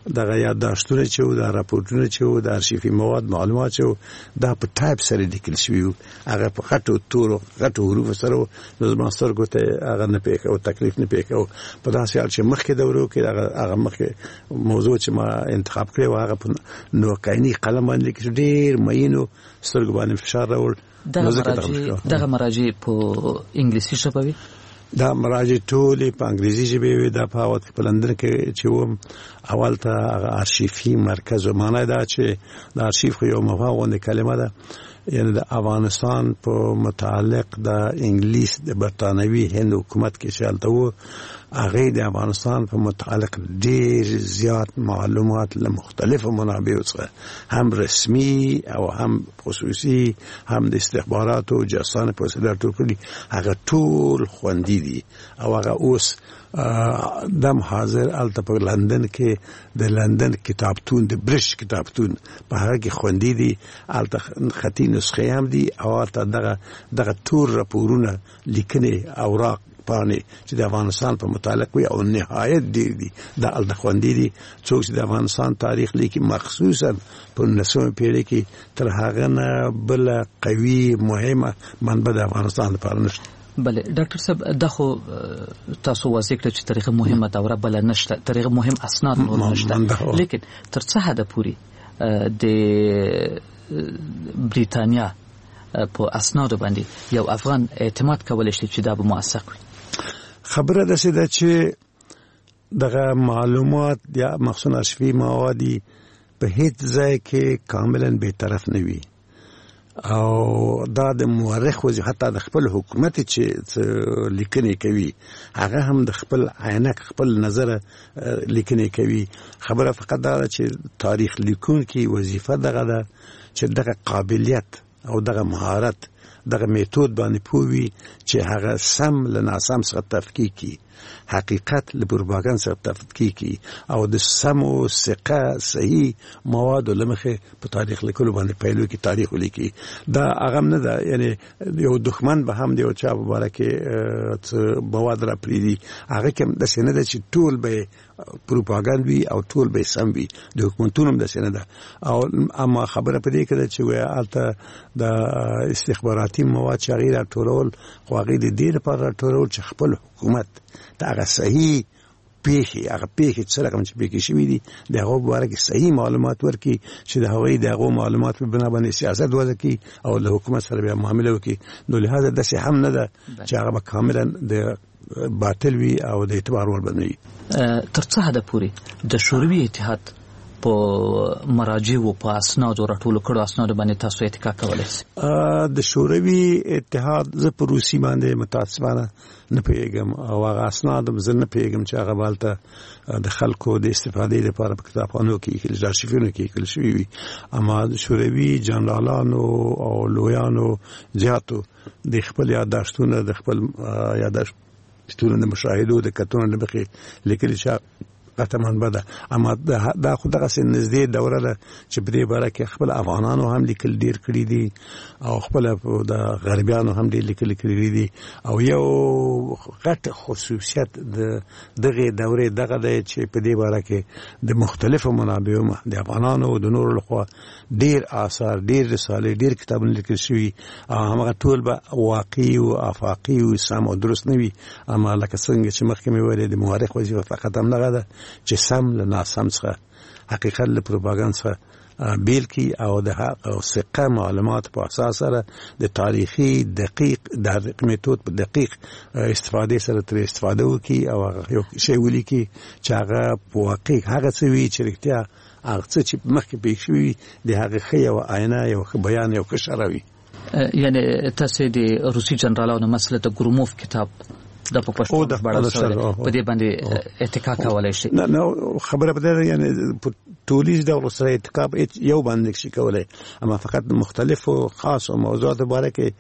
دغه یادداشتونه چې و، د راپورټونه چې و، د ارشیفي مواد معلومات چې و، دا په ټایپ سره لیکل شوي وو. هغه په غټو تورو غټو حروفو سره و. نو زما سترګو ته هغه نه پېښ او تکلیف نه پېښ او په داسې حال چې مخکې دورو کې هغه مخکې موضوع چې ما انتخاب کړی و هغه په نوکایني قلم باندې لیکل ډېر مینو سترګو باندې فشار راوړ. دغه مراجع په انګلیسي ژبه وي؟ دا مراجع ټولې په انګریزي ژبه وي. دا په وخت په لندن کې چې وم اول ته هغه ارشیفي مرکز معنی دا چې د ارشیف خو یو مفهوم کلمه ده، یعنی د افغانستان په متعلق د انګلیس د برتانوي هند حکومت کې شالته وو. هغه د افغانستان په متعلق ډېر زیات معلومات له مختلفو منابعو څخه هم رسمي او هم خصوصي هم د استخباراتو او جاسوسانو په وسیله ټولې هغه ټول خوندي دي او هغه اوس دم حاضر الته په لندن کې د لندن کتابتون د برش کتابتون په هغه کې خوندي دي. الته خطي نسخې هم دي او الته دغه ټول راپورونه لیکنې اوراق پانې چې د افغانستان په متعلق وي او نهایت ډېر دي دا الته خوندي دي. څوک چې د افغانستان تاریخ لیکي مخصوصا په 19مه پیړۍ کې تر هغه نه بل قوي مهمه منبع د افغانستان لپاره نشته. بله ډاکټر صاحب دا خو تاسو واضح کړئ چې تاریخ مهمه دوره بل نشته، تاریخ مهم اسناد نور نشته، لیکن تر څه حد پورې د بریتانیا په اسناد باندې یو افغان اعتماد کولای شي چې دا به موثق وي؟ خبره ده چې دغه معلومات یا مخصوص ارشیفي مواد په هیڅ ځای کې کاملا به طرف نه وي او دا د مورخ وځي حتی د خپل حکومت چې لیکنې کوي هغه هم د خپل عینک خپل نظر لیکنې کوي. خبره فقط دا چې تاریخ لیکونکي وظیفه دغه ده چې دغه قابلیت او دغه مهارت دغه میتود باندې پوي چې هغه سم له ناسم سره تفکیک کی، حقیقت له پروپاګاندا سره تفکیک کی او د سم او ثقه صحیح مواد لمخه په تاریخ لیکلو باندې پیلو کې تاریخ لیکي. دا هغه نه ده یعنی یو دښمن به هم دی او چا مبارکه مواد را پریدي هغه کوم د سینه ده چې ټول به پروپاګاندا وي او ټول به سم وي، د حکومتونو د سینه ده. او اما خبره پدې کې ده چې البته د استخباراتي مواد چې غیر ټولول خو هغه د دې لپاره ټولول چې خپل حکومت دا هغه صحیح پیښې څه رقم چې پیښې شوې دي د هغه باره کې صحیح معلومات ورکړي چې د هغوی د هغو معلومات په بنا باندې سیاست وضع کړي او له حکومت سره بیا معامله وکړي. نو لهذا داسې هم نه ده چې هغه به کاملا د باطل وي او د اعتبار وړ به نه وي. تر څه حده پورې د شوروي اتحاد په مراجعو په اسنادو راټولو کړو اسنادو باندې تاسو اتکا کولای شئ؟ د شوروي اتحاد زه په روسي باندې متاسفانه نه پیږم او هغه اسناد زه نه پیږم چې هغه بالته د خلکو د استفادې لپاره په کتابخانو کې د ارشیفونو کې کول شوی وي. اما د شوروي جنرالانو او لویانو زیاتو د خپل یادداشتونه د خپل یادداشتونه د مشاهدو د کتونو د بخي لیکل شي قطعاً بده. اما دا خو دغه نږدې دوره ده چې په دې باره کې خپل افغانانو هم لیکل ډیر کړي دي او خپل د غربیانو هم ډیر لیکل کړي دي او یو غټ خصوصیت دغه دوره دغه ده چې په دې باره کې د مختلفو منابعو د افغانانو د نورو لخوا ډیر آثار ډیر رسالې ډیر کتابونه لیکل شوي هغه ټول به واقعي او افاقي او سم او درست نه وي. اما لکه څنګه چې مخکې مې ویل د مورخ وظیفه فقط هم دغه ده چې سم له ناسم څخه حقیقت له پروپاګاندا څخه بیل کی او د ثقه معلومات په اساس سره د تاریخي دقیق میتود په دقیق استفاده سره تر استفاده وکي او یو شی ولیکي چې هغه په واقع هغه څه وی چې رښتیا هغه څه چې مخکې پېښ شوي د هغه ښه یو آینه یو بیان یو ښه یعنی تاسو د روسي جنرالانو مسله د ګروموف کتاب د په پښتو په دې باندې اتکا کولای شي؟ نه خبره پدې یعنی په ټولیز د سره اتکا یو باندې شي کولای، اما فقط مختلف او خاص او موضوعات باره کې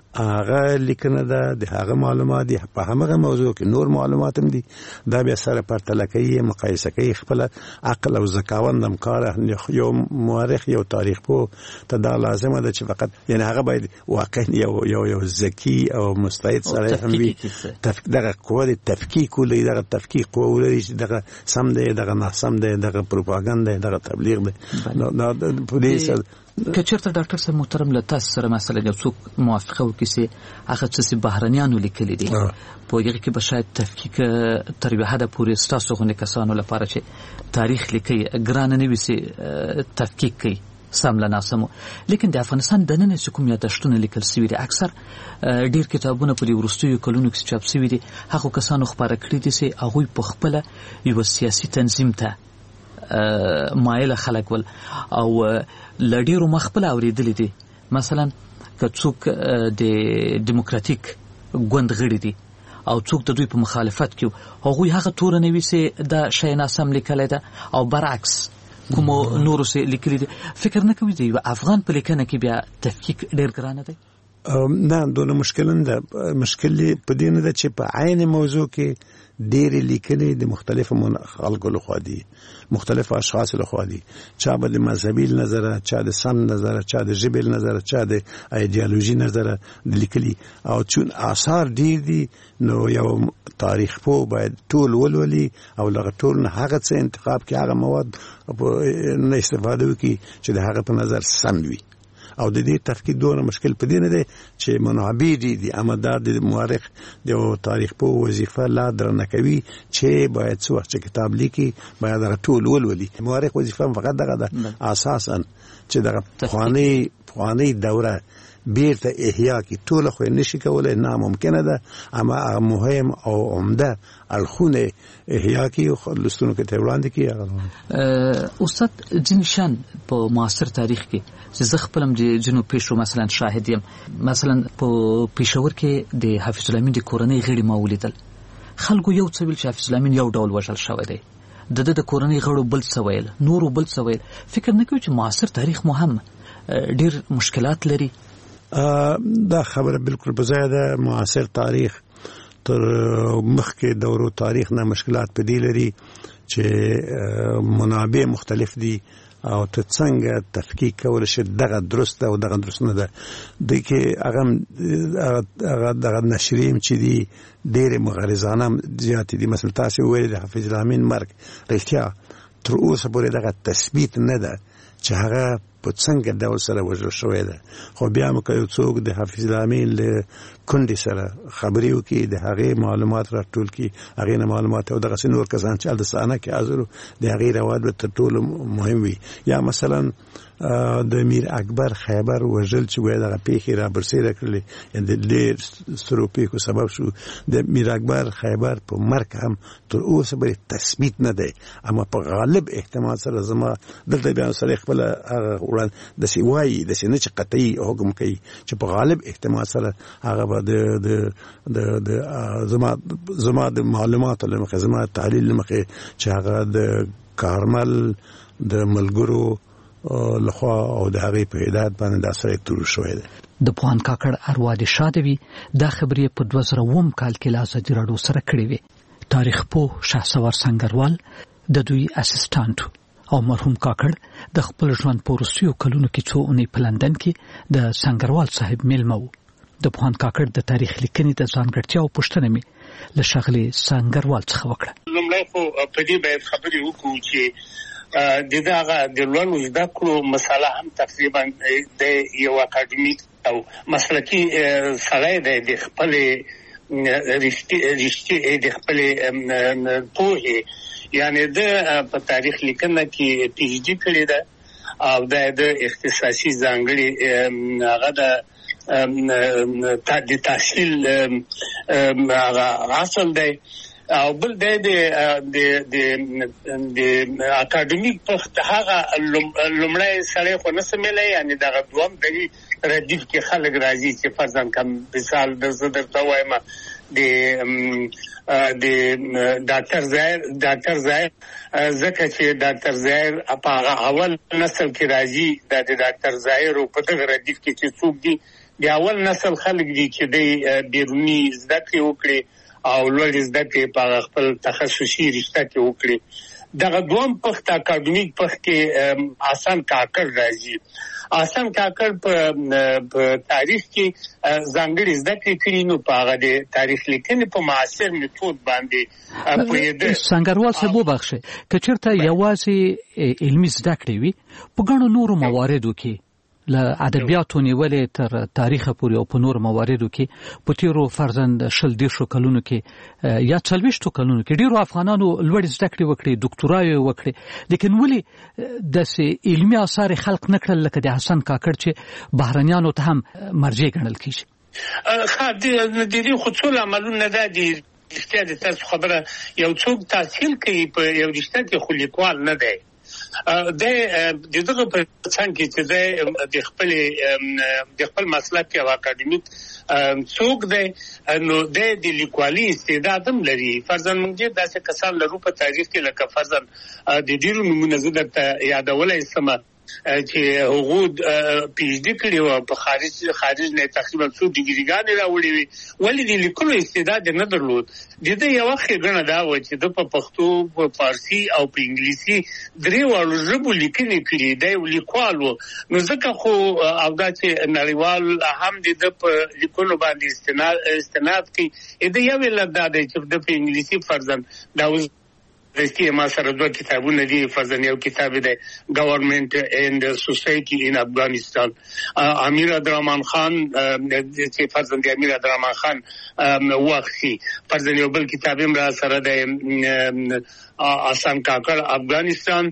هغه لیکنه ده د هغه معلومات دي په هغه موضوع کې نور معلومات هم دي دا بیا سره پرتله کوي مقایسه کوي خپل عقل او ذکاوند هم کار یو مورخ یو تاریخ پوه ته دا لازمه ده چې فقط یعنی هغه باید واقعا یو ذکی او مستعد سره هم وي دغه قوه د تفکیک ولې دغه تفکیک قوه ولري چې دغه سم دی دغه ناسم دی دغه پروپاګاندا دی دغه تبلیغ دی نو پولیس که چېرته ډاکټر صاحب محترم له تاسو سره مثلا یو څوک موافقه وکړي چې هغه څه بهرنیانو لیکلي دي په هغې کې به شاید تفکیک تر یوه حده پورې ستاسو غوندې کسانو لپاره چې تاریخ لیکي ګرانه نه وي چې تفکیک کوي سم له ناسمو لیکن د افغانستان دننه چې کوم یادښتونه لیکل سوي دي اکثر ډېر کتابونه په دې وروستیو کلونو کې چاپ سوي دي هغو کسانو خپاره کړي دي چې هغوی په خپله یوه سیاسي تنظیم ته مایل خلک ول او لډیرو مخبل اوریدل دي مثلا که څوک د دیموکراتیک ګوند غړي دي او څوک د دوی په مخالفت کې هغوی هغه تور نه وي چې دا شی ناسم لیکلی ده او برعکس کوم نورو سه لیکلي دي فکر نه کوي چې افغان په لیکنه کې بیا تفکیک ډیر ګرانه دی نه دونه مشکل نه مشکل په دې نه ده چې په عین موضوع کې ډېرې لیکنې د مختلفو خلکو لخوا دي مختلف اشخاص لخوا دي چا به د مذهبي نظره چا د سم نظره چا د ژبې نظره چا د ایدئولوژي نظره لیکلي او چون آثار ډېر دي نو یو تاریخ پوه باید ټول ولولي او لغه ټول نه هغه څه انتخاب کې هغه مواد نه استفاده وکړي چې د هغه په نظر سم وي او د دې تفکیک دونه مشکل په دې نه دی چې منابع دي اما دا د مورخ د تاریخ په وظیفه لا درنه کوي چې باید څو وخت کتاب لیکي باید هغه ټول ولولي مورخ وظیفه فقط دغه ده اساسا چې دغه پخواني دوره بیرته احیا کی ټول خو نشي کولای ناممکنه ده اما مهم او عمده الخونه احیا کی لستونو کې ته وړاندې کی استاد جنشان په معاصر تاریخ کې زه خپلم د جنوب پیشو مثلا شاهد یم مثلا په پېښور کې د حافظ الامین د کورنۍ غړي ما ولیدل خلکو یو څه ویل چې حافظ الامین یو ډول وژل شوی دی د کورنۍ غړو بل څه ویل نورو بل څه ویل فکر نه کوي چې معاصر تاریخ مهم ډیر مشکلات لري دا خبره بالکل په ځای ده معاصر تاریخ تر مخکې دورو تاریخ نه مشکلات په دې لري چې منابع مختلف دي او ته څنګه تفکیک کول شي دغه درست او دغه درست نه ده د کې هغه دغه نشریم چې دي ډېر مغرضانه زیات دي مثلا تاسو ویل د حافظ الامین مرګ رښتیا تر اوسه پورې دغه تثبیت نه ده چې هغه په څنګه ډول سره وژل شوی ده خو بیا مو که څوک د حافظ الامین له کندې سره خبرې وکړي د هغې معلومات راټول کړي هغې نه معلومات او دغسې نور کسان چې هلته صحنه کې حاضر د هغې روایت به تر ټولو مهم وي یا مثلا د میر اکبر خیبر وژل چې وایي دغه پیښې را برسېره کړلې د ډېر سترو پیښو سبب شو د میر اکبر خیبر په مرګ هم تر اوسه پورې تثبیت نه دی اما په غالب احتمال سره زما دلته بیا سړی خپله هغه وړاندې داسې وایي داسې نه چې قطعي حکم کوي چې په غالب احتمال سره هغه به زما د معلوماتو له مخې زما تحلیل له مخې چې هغه د کارمل د ملګرو لخوا او د هغې په هدایت باندې دا سړی تور شوی دی د پوهاند کاکړ اروا دې شاده وي دا خبرې په 2009 کال کې له ازادي راډیو سره کړې وې تاریخ پوه شهسوار سنگروال د دوی اسسټانټ او مرحوم کاکړ د خپل ژوند په وروستیو کلونو کې څو اونۍ په لندن کې د سنگروال صاحب میلمه و د پوهاند کاکړ د تاریخ لیکنې د ځانګړتیاو پوښتنه مې له ښاغلي سنگروال څخه وکړه لومړی خو په دې باید خبرې وکړو چې دغه د لوړو زده کړو مسله هم تقریبا د یو اکاډمیک او مسلکي سړی د خپلې رښتې د خپلې پوهې یعنی د په تاریخ لیکنه کې پی ایچ ډي کړې ده او د اختصاصي ځانګړي هغه د تحصیل هغه اصل دی او بل د اکاډمیک پخت هغه لومړی سړی خو نه سمېلی یعنی دغه دوام دلیل ردیف کې خلک راځي چې فرضاً کم مثال زه درته وایم د ډاکټر ظاهر ځکه چې ډاکټر ظاهر په هغه اول نسل کې راځي د ډاکټر ظاهر په دغه ردیف کې چې څوک دي د اول نسل خلک دي چې د بیرونی زده کړې وکړي او لوړ زده کړې په خپل تخصصي رشته کې وکړي. دغه دوم پخت اکاډمیک پخت کې حسن کاکړ راځي. حسن کاکړ په تاریخ کې ځانګړي زده کړې کړي، نو په هغه د تاریخ لیکنې په معاصر میتود باندې پوهېده. څنګهوال صاحب وبخښئ، که چېرته یوازې علمي زده کړې وي په ګڼو نورو مواردو کې له ادبیاتو نیولې تر تاریخه پورې او په نورو مواردو کې په تیرو فرزند 40 کلونو کې یا 40 کلونو کې ډیرو افغانانو لوړ زده کړې وکړي، ډاکټورا یې وکړي، لیکن ولې داسې علمي آثار خلق نه کړل لکه د حسن کاکړ چې بهرنیانو ته هم مرجع ګڼل کیږي؟ د دې خو څو عملونه ده دي. د تاسو خبره یو څوک تحصیل کوي په یو رشته کې خو لیکوال نه دی. د دغه په څنګه کې چې د خپل مسلک او اکاډمیک څوک دی، نو د لیکوالي استعداد هم لري. فرضاً موږ داسې کسان لرو په تاریخ کې لکه فرضاً د ډیرو نمونه زه درته یادولی شم چې هغه پی ایچ ډي کړی و په خارج نه تقریبا 2 ډیګریګانې راوړې وي، ولې د لیکلو استعداد نه درلود. د دې یو ښېګڼه دا و چې د په پښتو، په فارسي او په انګلیسي درې واړو ژبو لیکنې کړي، د لیکوال و. نو ځکه خو او دا چې نړیوال هم د په لیکلو باندې استناد کوي. د یو علت دا دی چې د په انګلیسي فرضاً دا رستی ما سره 2 کتابونه دي. فرضاً یو کتاب دی گورنمنت اینڈ سوسایټي ان افغانستان، امیر عبدالرحمن خان چې فرضاً د امیر عبدالرحمن خان وخت. فرضاً یو بل کتاب هم را سره دی حسن کاکړ افغانستان،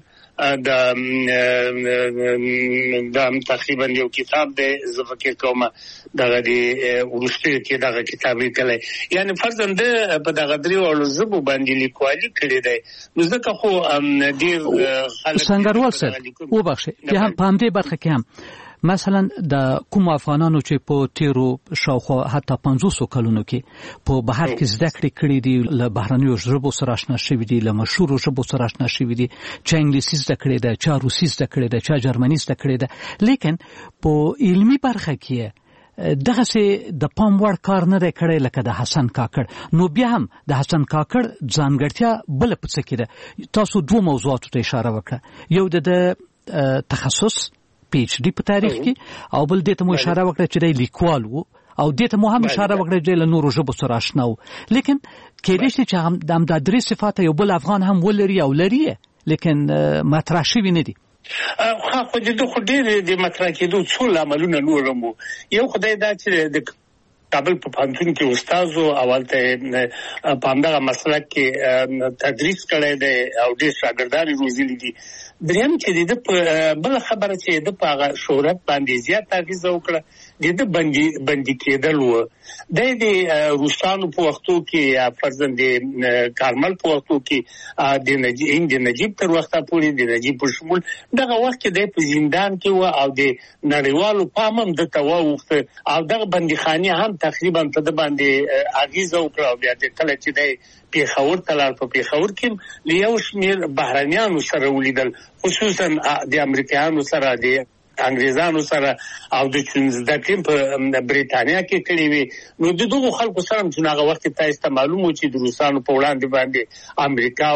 د تقریبا یو کتاب دی زه فکر کوم دغه د وروستیو کې دغه کتاب لیکلی. یعنی فرضاً د په دغه درې واړو ژبو باندې لیکوالي کړې دی. نو ځکه خو ډېر خلک څنګهوال صاحب وبخښئ، بیا هم په همدې برخه کې هم مثلا د کوم افغانانو چې په تیرو شاوخوا حتی 500 کلونو کې په بهر کې زده کړې کړې دي، له بهرنیو ژبو سره آشنا شوي دي، له مشهورو ژبو سره آشنا شوي دي، چا انګلیسي زده کړې ده، چا روسي زده کړې ده، چا جرمني زده کړې ده، لیکن په علمي برخه کې دغسې د پام وړ کار نه دی کړی لکه د حسن کاکړ. نو بیا هم د حسن کاکړ ځانګړتیا بله په څه کې ده؟ تاسو 2 موضوعاتو ته اشاره وکړه، یو د تخصص پی ایچ ډي په تاریخ کې، او بل دې ته مو اشاره وکړه چې دی لیکوال وو، او دې ته مو هم اشاره وکړه چې له نورو ژبو سره آشنا وو. لیکن کېدای شي چې همدا 3 صفات یو بل افغان هم ولري او لري، لیکن مطرح شوي نه دي. خو د خو ډېر د مطرح کېدو څو عملونه نور هم. یو خدای دا چې د کابل په پوهنتون کې استاد او هلته په همدغه مسلک کې تدریس کړی دی او ډېر شاګردان یې روزلي دي. دریم چې د بل خبره چې د په هغه شهرت باندې زیات اغېزه وکړه د بندي کېدل و. د روسانو په وختو کې فرضاً د کارمل په وختو کې د نجیب تر وخته پورې د نجیب په شمول دغه وخت کې د په زندان کې و او د نړیوالو پام هم د تواوخته او دغه بندیخانه هم تقریبا په د باندې اغېزه وکړه. او بیا د کله چې د پیښور تلار په پیښور کې لیو شمیر بهرنیانو سره ولیدل، خصوصا د امریکایانو سره، د انګریزانو سره او د زده کړې په بریتانیا کې کړې وي. نو د دغو خلکو سره چې هغه وخت تاسو ته معلوم و چې د روسانو په وړاندې باندې امریکا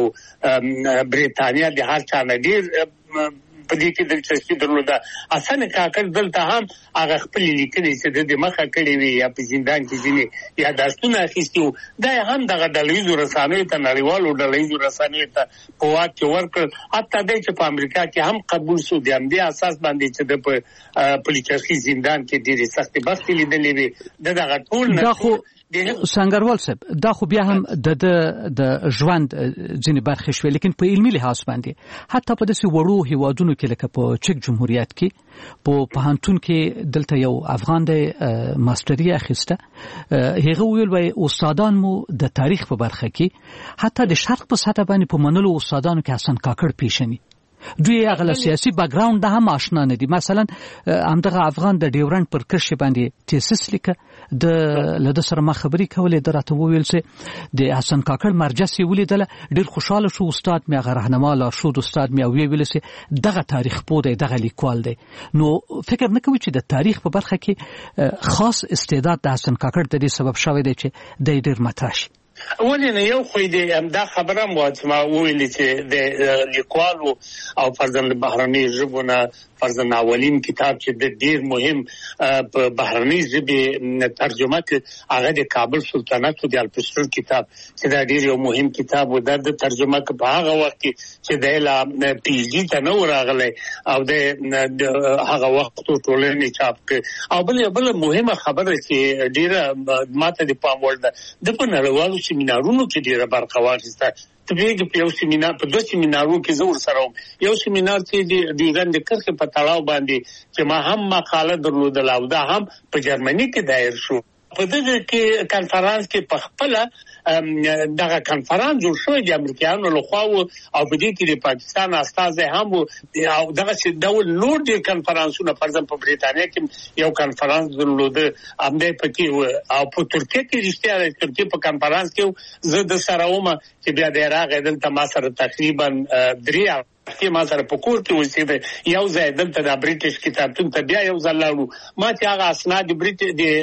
او بریتانیا د هر چا نه ډېر په دې کې دلچسپي درلوده. حسن کاکړ دلته هم هغه خپل لیکنې چې د مخه کړې وي یا په زندان کې ځینې یاداښتونه اخیستي وو، دا هم دغه ډلهییزو رسنیو ته، نړیوالو ډلهییزو رسنیو ته په واک کې ورکړل. حتی دی چې په امریکا کې هم قبول شو، د همدې اساس باندې چې د په پلیچرخي زندان کې ډېرې سختې بختې لیدلې وي. دغه ټول نه څنګهوال صاحب دا خو بیا هم د ژوند ځینې برخې شوې، لیکن په علمي لحاظ باندې حتی په داسې وړو هیوادونو کې لکه په چک جمهوریت کې په پوهنتون کې دلته یو افغان دی ماستري اخیسته، هغه ویل وای استادان مو د تاریخ په برخه کې حتی د شرق په سطح باندې په منلو استادانو کې حسن کاکړ پیشني. دوی هغه سیاسي بیک ګراوند هم آشنا نه دي. مثلا همدغه افغان د ډیورنډ پر کرښې باندې تیسس لیکه د لده سره ما خبرې کولې درته وویل چې د حسن کاکړ مرجسي ولیدله ډیر خوشاله شو. استاد مې هغه راهنما لارښود استاد مې ویل چې دغه تاریخ پوه دی دغه لیکوال دی. نو فکر نه کوي چې د تاریخ په برخه کې خاص استعداد د حسن کاکړ د دې سبب شوی دی چې د ډیر مطرح شي. ولې نه یو خو دې دا خبره مو چې ما ویلې چې د لیکوالو او فرضاً بهرني ژبو نه فرضاً اولین کتاب چې د ډیر مهم په بهرني ژبې ترجمه کړ هغه د کابل سلطنت د الپسرور کتاب چې دا ډیر یو مهم کتاب و د ترجمه په هغه وخت چې د لا پی ایچ ډي ته نو راغلی او د هغه وخت ټولنې چاپ کړ. او بل مهمه خبره چې ډیره ماته د پام وړ ده د په نړیوالو سیمینارونو کې ډیره برخه واخیسته. تبېګ په یو سیمینار په دوه سیمینارو کې زور سره یو سیمینار چې د ډیزاین د کرښې په تړاو باندې چې ما هم مقاله درلودله او دا هم په جرمني کې دایر شو. په دغه کې کانفرنس کې په خپل دغه کانفرنس جوړ شوی د امریکایانو لخوا او په دې کې د پاکستان استازي هم او دغه ډول نور د کانفرنسونو فرضاً په بریټانیا کې یو کانفرنس درلوده امده پکې او په ترکیه کې رښتیا د ترکیه په کانفرنس کې زه د سره ومه چې بیا د راغې دلته ما سره تقریبا 3 کې ما سره په کور کې اوسېده یو ځای دلته د بریټیش کتابتون ته بیا یو ځل لاړو ما چې هغه اسناد د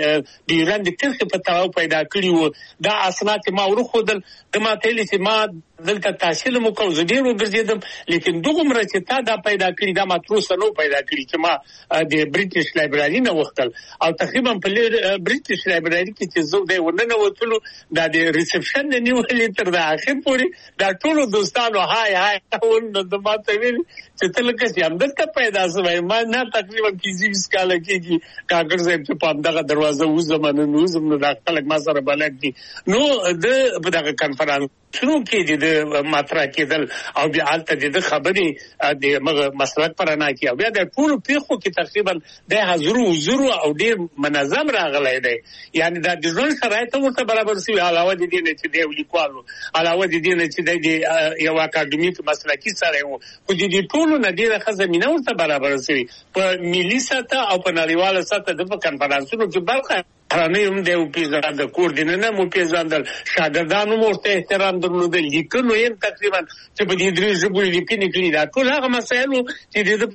ایران د کرښې په تړاو پیدا کړي وو دا اسناد ما ورخودل د ما ته چې ما دلته تحصیل مو کوم زه ډیر وګرځیدم لیکن دغه مر چې تا دا پیدا کړی دا ما تر اوسه نو پیدا کړی چې ما د بریټیش لایبرری نه وختل او تقریبا په بریټیش لایبرری کې چې زه د وننه وتلو دا د ریسپشن نه نیولې تر دا اخر پورې دا ټول دوستانو هاي ول د ما ته ویل چې تل کې چې همدلته پیدا شوی ما نه تقریبا 20 کال کېږي کاکړ صاحب چې په دغه دروازه وزمنه نو زموږ د خلک ما سره بلک دي نو د دغه کانفرنس شنو کې د ماترا کېدل او بیا البته د خبرې د مسلک پرانا کې او بیا د ټول پیخو کې تقریبا د حضور او ډیر منظم راغلی دی یعنی د ډیزاین شرایط ورته برابر شي علاوه د دې نه چې د لیکوالو علاوه د دې نه چې د یو اکاډمیک مسلکی سره وو خو د ټول نه ډیره خزمینه ورته برابر شي په ملي سطح او په نړیواله سطح د کنفرانسونو کې برخه نه یم د پیژند د کوردیننه مو پیژندل شاګردانو مرته احترام درلودل لیکلو یې تقریبا چې په دې درې ژبو لیکنې کړي دا ټول هغه مسایل چې د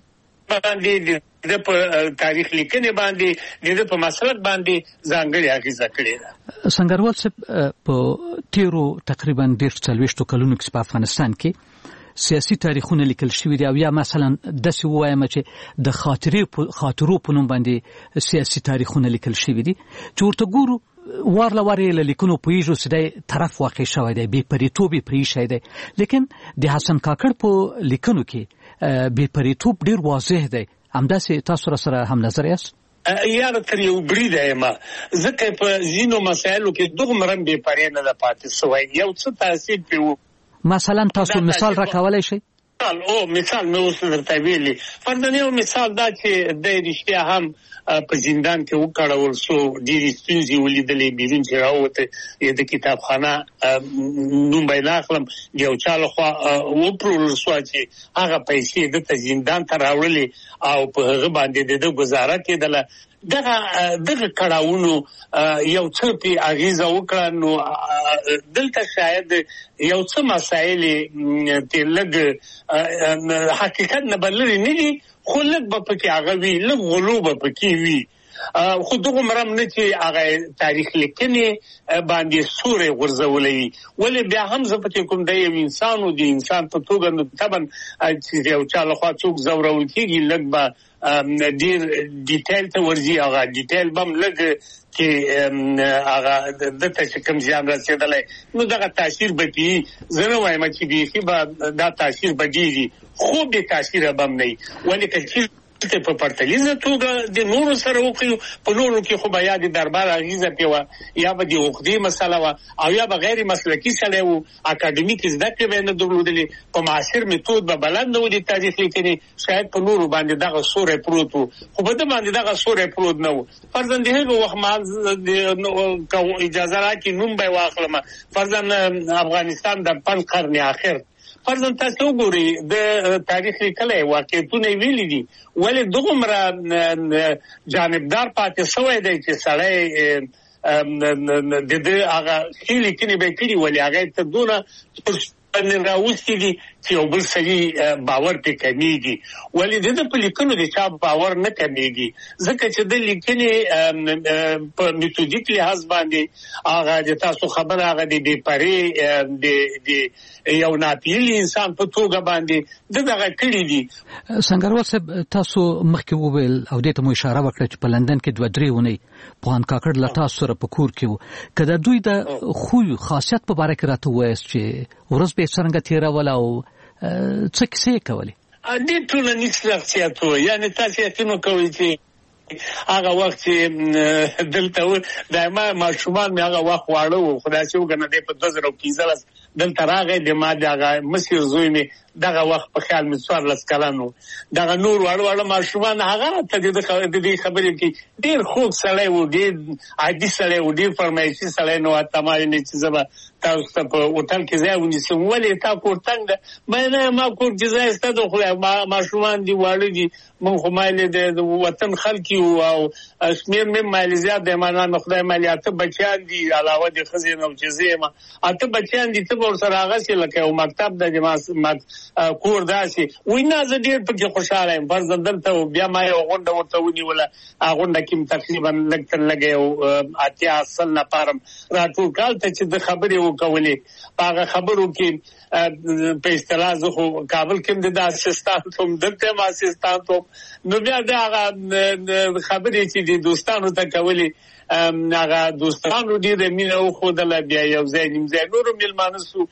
باندې د په تاریخ لیکنې باندې د په مسلک باندې ځانګړي اغیزه کړې ده. سنگروال صاحب په تیرو تقریبا 40 کلونو کې په افغانستان کې سیاسي تاریخونه لیکل شوي دي او یا مثلا داسې وایم چې د خاطرو په نوم باندې سیاسي تاریخونه لیکل شوي دي چې ورته ګورو وار لوارې له لیکونو پوهیږو چې دی طرف واقع شوی دی بې پریتوب یې پرې ایښی دی لیکن د حسن کاکړ په لیکنو کې بې پریتوب ډېر واضح دی. همداسې تاسو سره هم نظر یاست؟ یاره تر یو بریده یم ځکه په ځینو مسایلو کې دغومره بې پرې نه ده پاتې شوی یو څه تاثیر پرې مثلا تاسو مثال راکولای شئ؟ مثال مې اوس درته ویلي فرضاً یو مثال دا چې د رښتیا هم په زندان کې وکړول شو ډېرې ستونزې ولیدلې بیرون چې راووته د کتابخانه نوم به یې نه اخلم د یو چا لخوا وپلورل شوه چې هغه پیسې دته زندان ته راوړلې او په هغه باندې د ده گزاره کېدله دغه کړاوونو یو څه په اغیزه وکړه نو دلته شاید یو څه مسایل ته لږ حقیقت نه بلري نه دي خو لږ به پکې هغه وي لږ غلو به پکې وي خو دغومره نه چې هغه تاریخ لیکنې باندې سورې غورځولی وي ولې بیا هم زه پکې کوم د یو انسان او د انسان په توګه نو طبعا چې یو چا لخوا څوک ځورول کېږي لږ به ډیر ډیټیل ته ورځي هغه ډیټیل بم لګ چې هغه د ته کوم ځان رسیدلای نو دغه تاثیر به کی زنه وایم چې بیخي به دا تاثیر بګیږي خو به تاثیر بم نه ولې چې په پرتلیزه توګه د نورو سره وکړو په نورو کې خو بیا د دربار اغیزه پیوه یا به د عقدې مسله وه او یا به غیر مسلکي سړی وو اکاډمیک زده کړې به نه درلودلې په معاصر میتود به بلد نه و د تاریخ لیکنې شاید په نورو باندې دغه سوری پروت و خو په ده باندې دغه سوری پروت نه و فرضاً د هغه وخت ما اجازه راکړي نوم به یې واخلم فرضاً افغانستان د 5 قرن اخر فرضاً تاسو وګورئ د تاریخ لیکلي واقعیتونه ویلي دي ولې دومره جانبدار پاتې شوی دی چې سړی د هغه ښې لیکنې به کړي ولې هغه ته دونه راوستي دي چې یو بل سړي باور پې کمیږي ولې د په لیکنو د چا باور نه کمیږي ځکه چې د لیکنې په میتودیک لحاظ باندې هغه د تاسو خبره هغه د بېپرې د یو ناپیلي انسان په توګه باندې دغه کړي دي. سنګروال صاحب تاسو مخکې وویل او دې ته مو اشاره وکړه چې په لندن کې 2-3 اونۍ پوهان کاکړ له تاسو سره په کور کې وو که د دوی د خوی خاصیت په باره کې راته ووایاست چې ورځ به یې څرنګه تېروله او څه کیسې یې کولې؟ دې ټولنیز شخصیت و یعنې تاسو یقین وکوئ چې هغه وخت چې دلته د ماشومان مې هغه وخت واړه وو خو داسې وګڼه دی په 2015 دلته راغی د ما دغه مصر زوی مې دغه وخت په خیال مې 14 کلن و دغه نور واړه ماشومان هغه راته د دې خبرې کې ډېر خوږ سړی و ډېر عادي سړی و ډېر فرمایشي سړی نه ورته ما ویلې چې زه به تاسو ته په هوټل کې ځای ونیسم ولې تا کور تنګ ده ما کور کې ځای سته د خدای ماشومان دي واړه دي موږ خو مایلې د وطن خلک یو او شمېر مې مایلې زیات دی ما نه خدای مایلې اته بچیان دي علاوه د ښځې نه چې زه یم اته بچیان دي ته به ورسره هغسې لکه یو مکتب دی کور داسې وایي نه زه ډېر پکې خوشحاله یم فرضاً دلته بیا ما یو غونډه ورته ونیوله هغه غونډه کې م تقریبا لږ تر لږه یو 80 نفر راټول کړل ته چې د خبرې وکولې په هغه خبرو کې په اصطلاح زه خو کابل کې د اسسټانټ وم دلته م اسسټانټ وم نو بیا د هغه خبرې چې د دوستانو ته کولې هغه دوستانو ډېره مینه وښودله بیا یو ځای نیم ځای نورو مېلمانه سو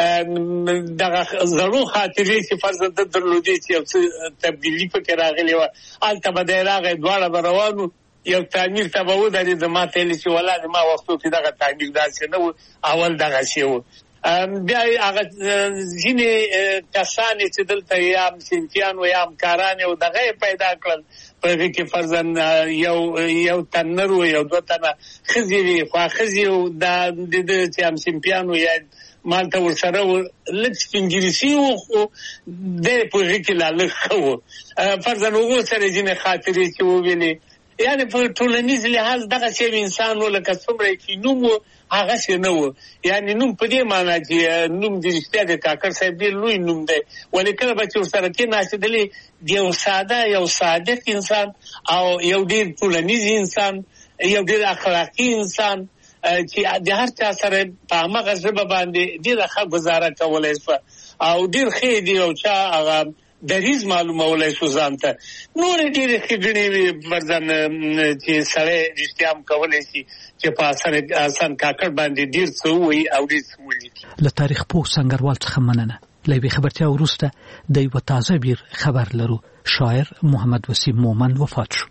دغه زړو خاطرې چې فرضاً ده درلودې چې یو څه تبدیلي پکې راغلې وه هلته به دی راغی دواړه به روان وو یو تعمیر ته به ودرېده ما ته ویلې چې والله ما وختو کې دغه تعمیر داسې نه و اول دغسې و بیا هغه ځینې کسان چې دلته یا صنفیان و یا همکاران و دغه یې پیدا کړل په هغې کې فرضاً یو تن نر و یو 2 تنه ښځې وې خواښځې و د چې همصنفیان و یا مالته ورسره و لږ سپینګیرسي و خو دی په هغې کې لا لږ ښه و فرضاً هغو سره ځینې خاطرې چې وویلې یعنې په ټولنیز لحاظ دغسې یو انسان و لکه څومره چې نوم و هغسې نه و یعنې نوم په دې معنا چې نوم د رښتیا د کاکړ صاحب ډېر لوی نوم دی ولې کله به چې ورسره کېناستېدلې د یو ساده یو صادق انسان او یو ډېر ټولنیز انسان یو ډېر اخلاقي انسان چې د هر چا سره په همغه ژبه باندې ډېره ښه ګزاره کولی شوه او ډېر ښه دی او چا هغه دریز معلومولی شو ځان ته نورې ډېرې ښېګڼې وې فرضاً چې سړی رښتیا هم کولی شي چې په حسن کاکړ باندې ډېر څه ووایي او ډېر څه ولیکي. له تاریخ پوه سنګروال څخه مننه. له یوې خبرتیا وروسته د یوه تازه بیر خبر لرو. شاعر محمد وسیم مومند وفات شو.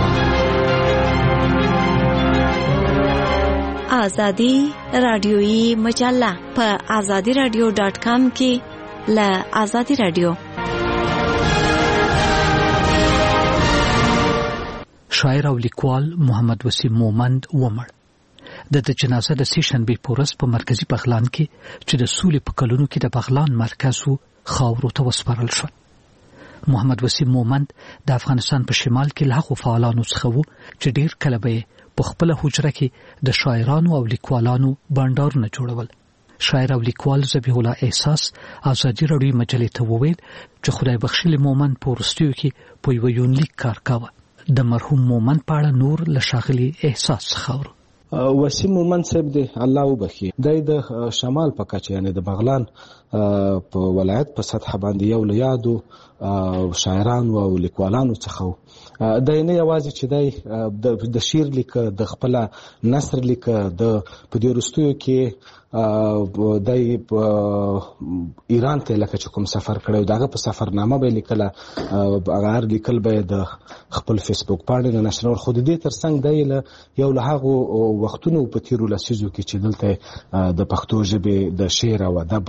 آزادی رادیویی مجله په azadiradio.com کې له آزادی رادیو. شاعر او لیکوال محمد وسیم مومند ومړ. د جنازه د سې شنبې په ورځ په مرکزي بغلان کې چې د سولې په کلونو کې د بغلان مرکز و خاورو ته وسپارل شو. محمد وسیم مومند د افغانستان په شمال کې له هغو فعالانو څخه و چې ډېر کله به په خپله حجره کې د شاعرانو او لیکوالانو بنډارونه جوړول. شاعر او لیکوال ذبیح الله احساس ازادي راډیو مجلې ته وویل چې خدای بخښلي مومند په وروستیو کې په یوه یونلیک کار کاوه. د مرحوم مومند په اړه نور له ښاغلي احساس څخه اورو. وسیم مومند صاحب دی الله وبخي دی د شمال په کچه یعنی د بغلان په ولایت په سطح باندې یو له یادو شاعرانو او لیکوالانو څخه دی نه یوازې چې دی د شعر لیکه د خپل نثر لیکه د په دې وروستیو کې دی ایران ته لکه چې کوم سفر کړی دغه په سفرنامه به لیکله هغه هر لیکل به د خپل فیسبوک پاڼې نه نشرول خو د دې ترڅنګ دی یو له هغو وختونو په تیرو لسیزو کې چې دلته د پښتو ژبې د شعر او ادب او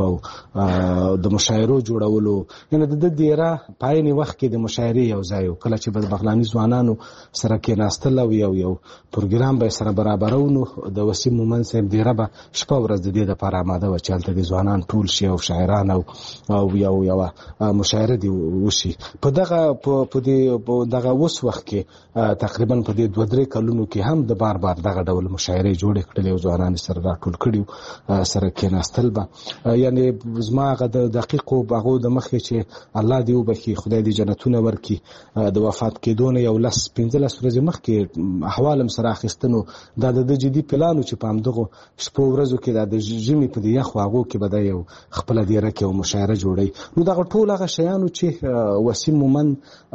د مشاعرو جوړولو یعنی د دیره پایني وخت کې د مشاعرې یو ځای کله چې د بغلاني ځوانانو سره کې ناستل او یو پروګرام به سره برابرونو د وسیم مومن صاحب دیره به شپه ورځ د دې لپاره آماده و چې هلته د ځوانان ټول شي او شاعران او یو مشاعره دی وشي په دغه اوس وخت کې تقریبا په دې 2-3 کلونو کې هم د بار دغه ډول مشاعرې جوړې کړلې او ځوانان سره راټول کړي سره کې ناستل به یعنی زما هغه د دقیقو هغو د مخې چې الله دې وبخي خدای دې جنتونه ورکړي د وفات کېدو نه 15 ورځې مخکې احوال هم سره اخیستنو دا د جدي پلانو چې په همدغو شپو ورځو کې د ژمي په دې یخو هغو کې به دا یو خپله دیره کې یو مشاعره جوړوي نو دغه ټول هغه شیانو چې وسیم مومن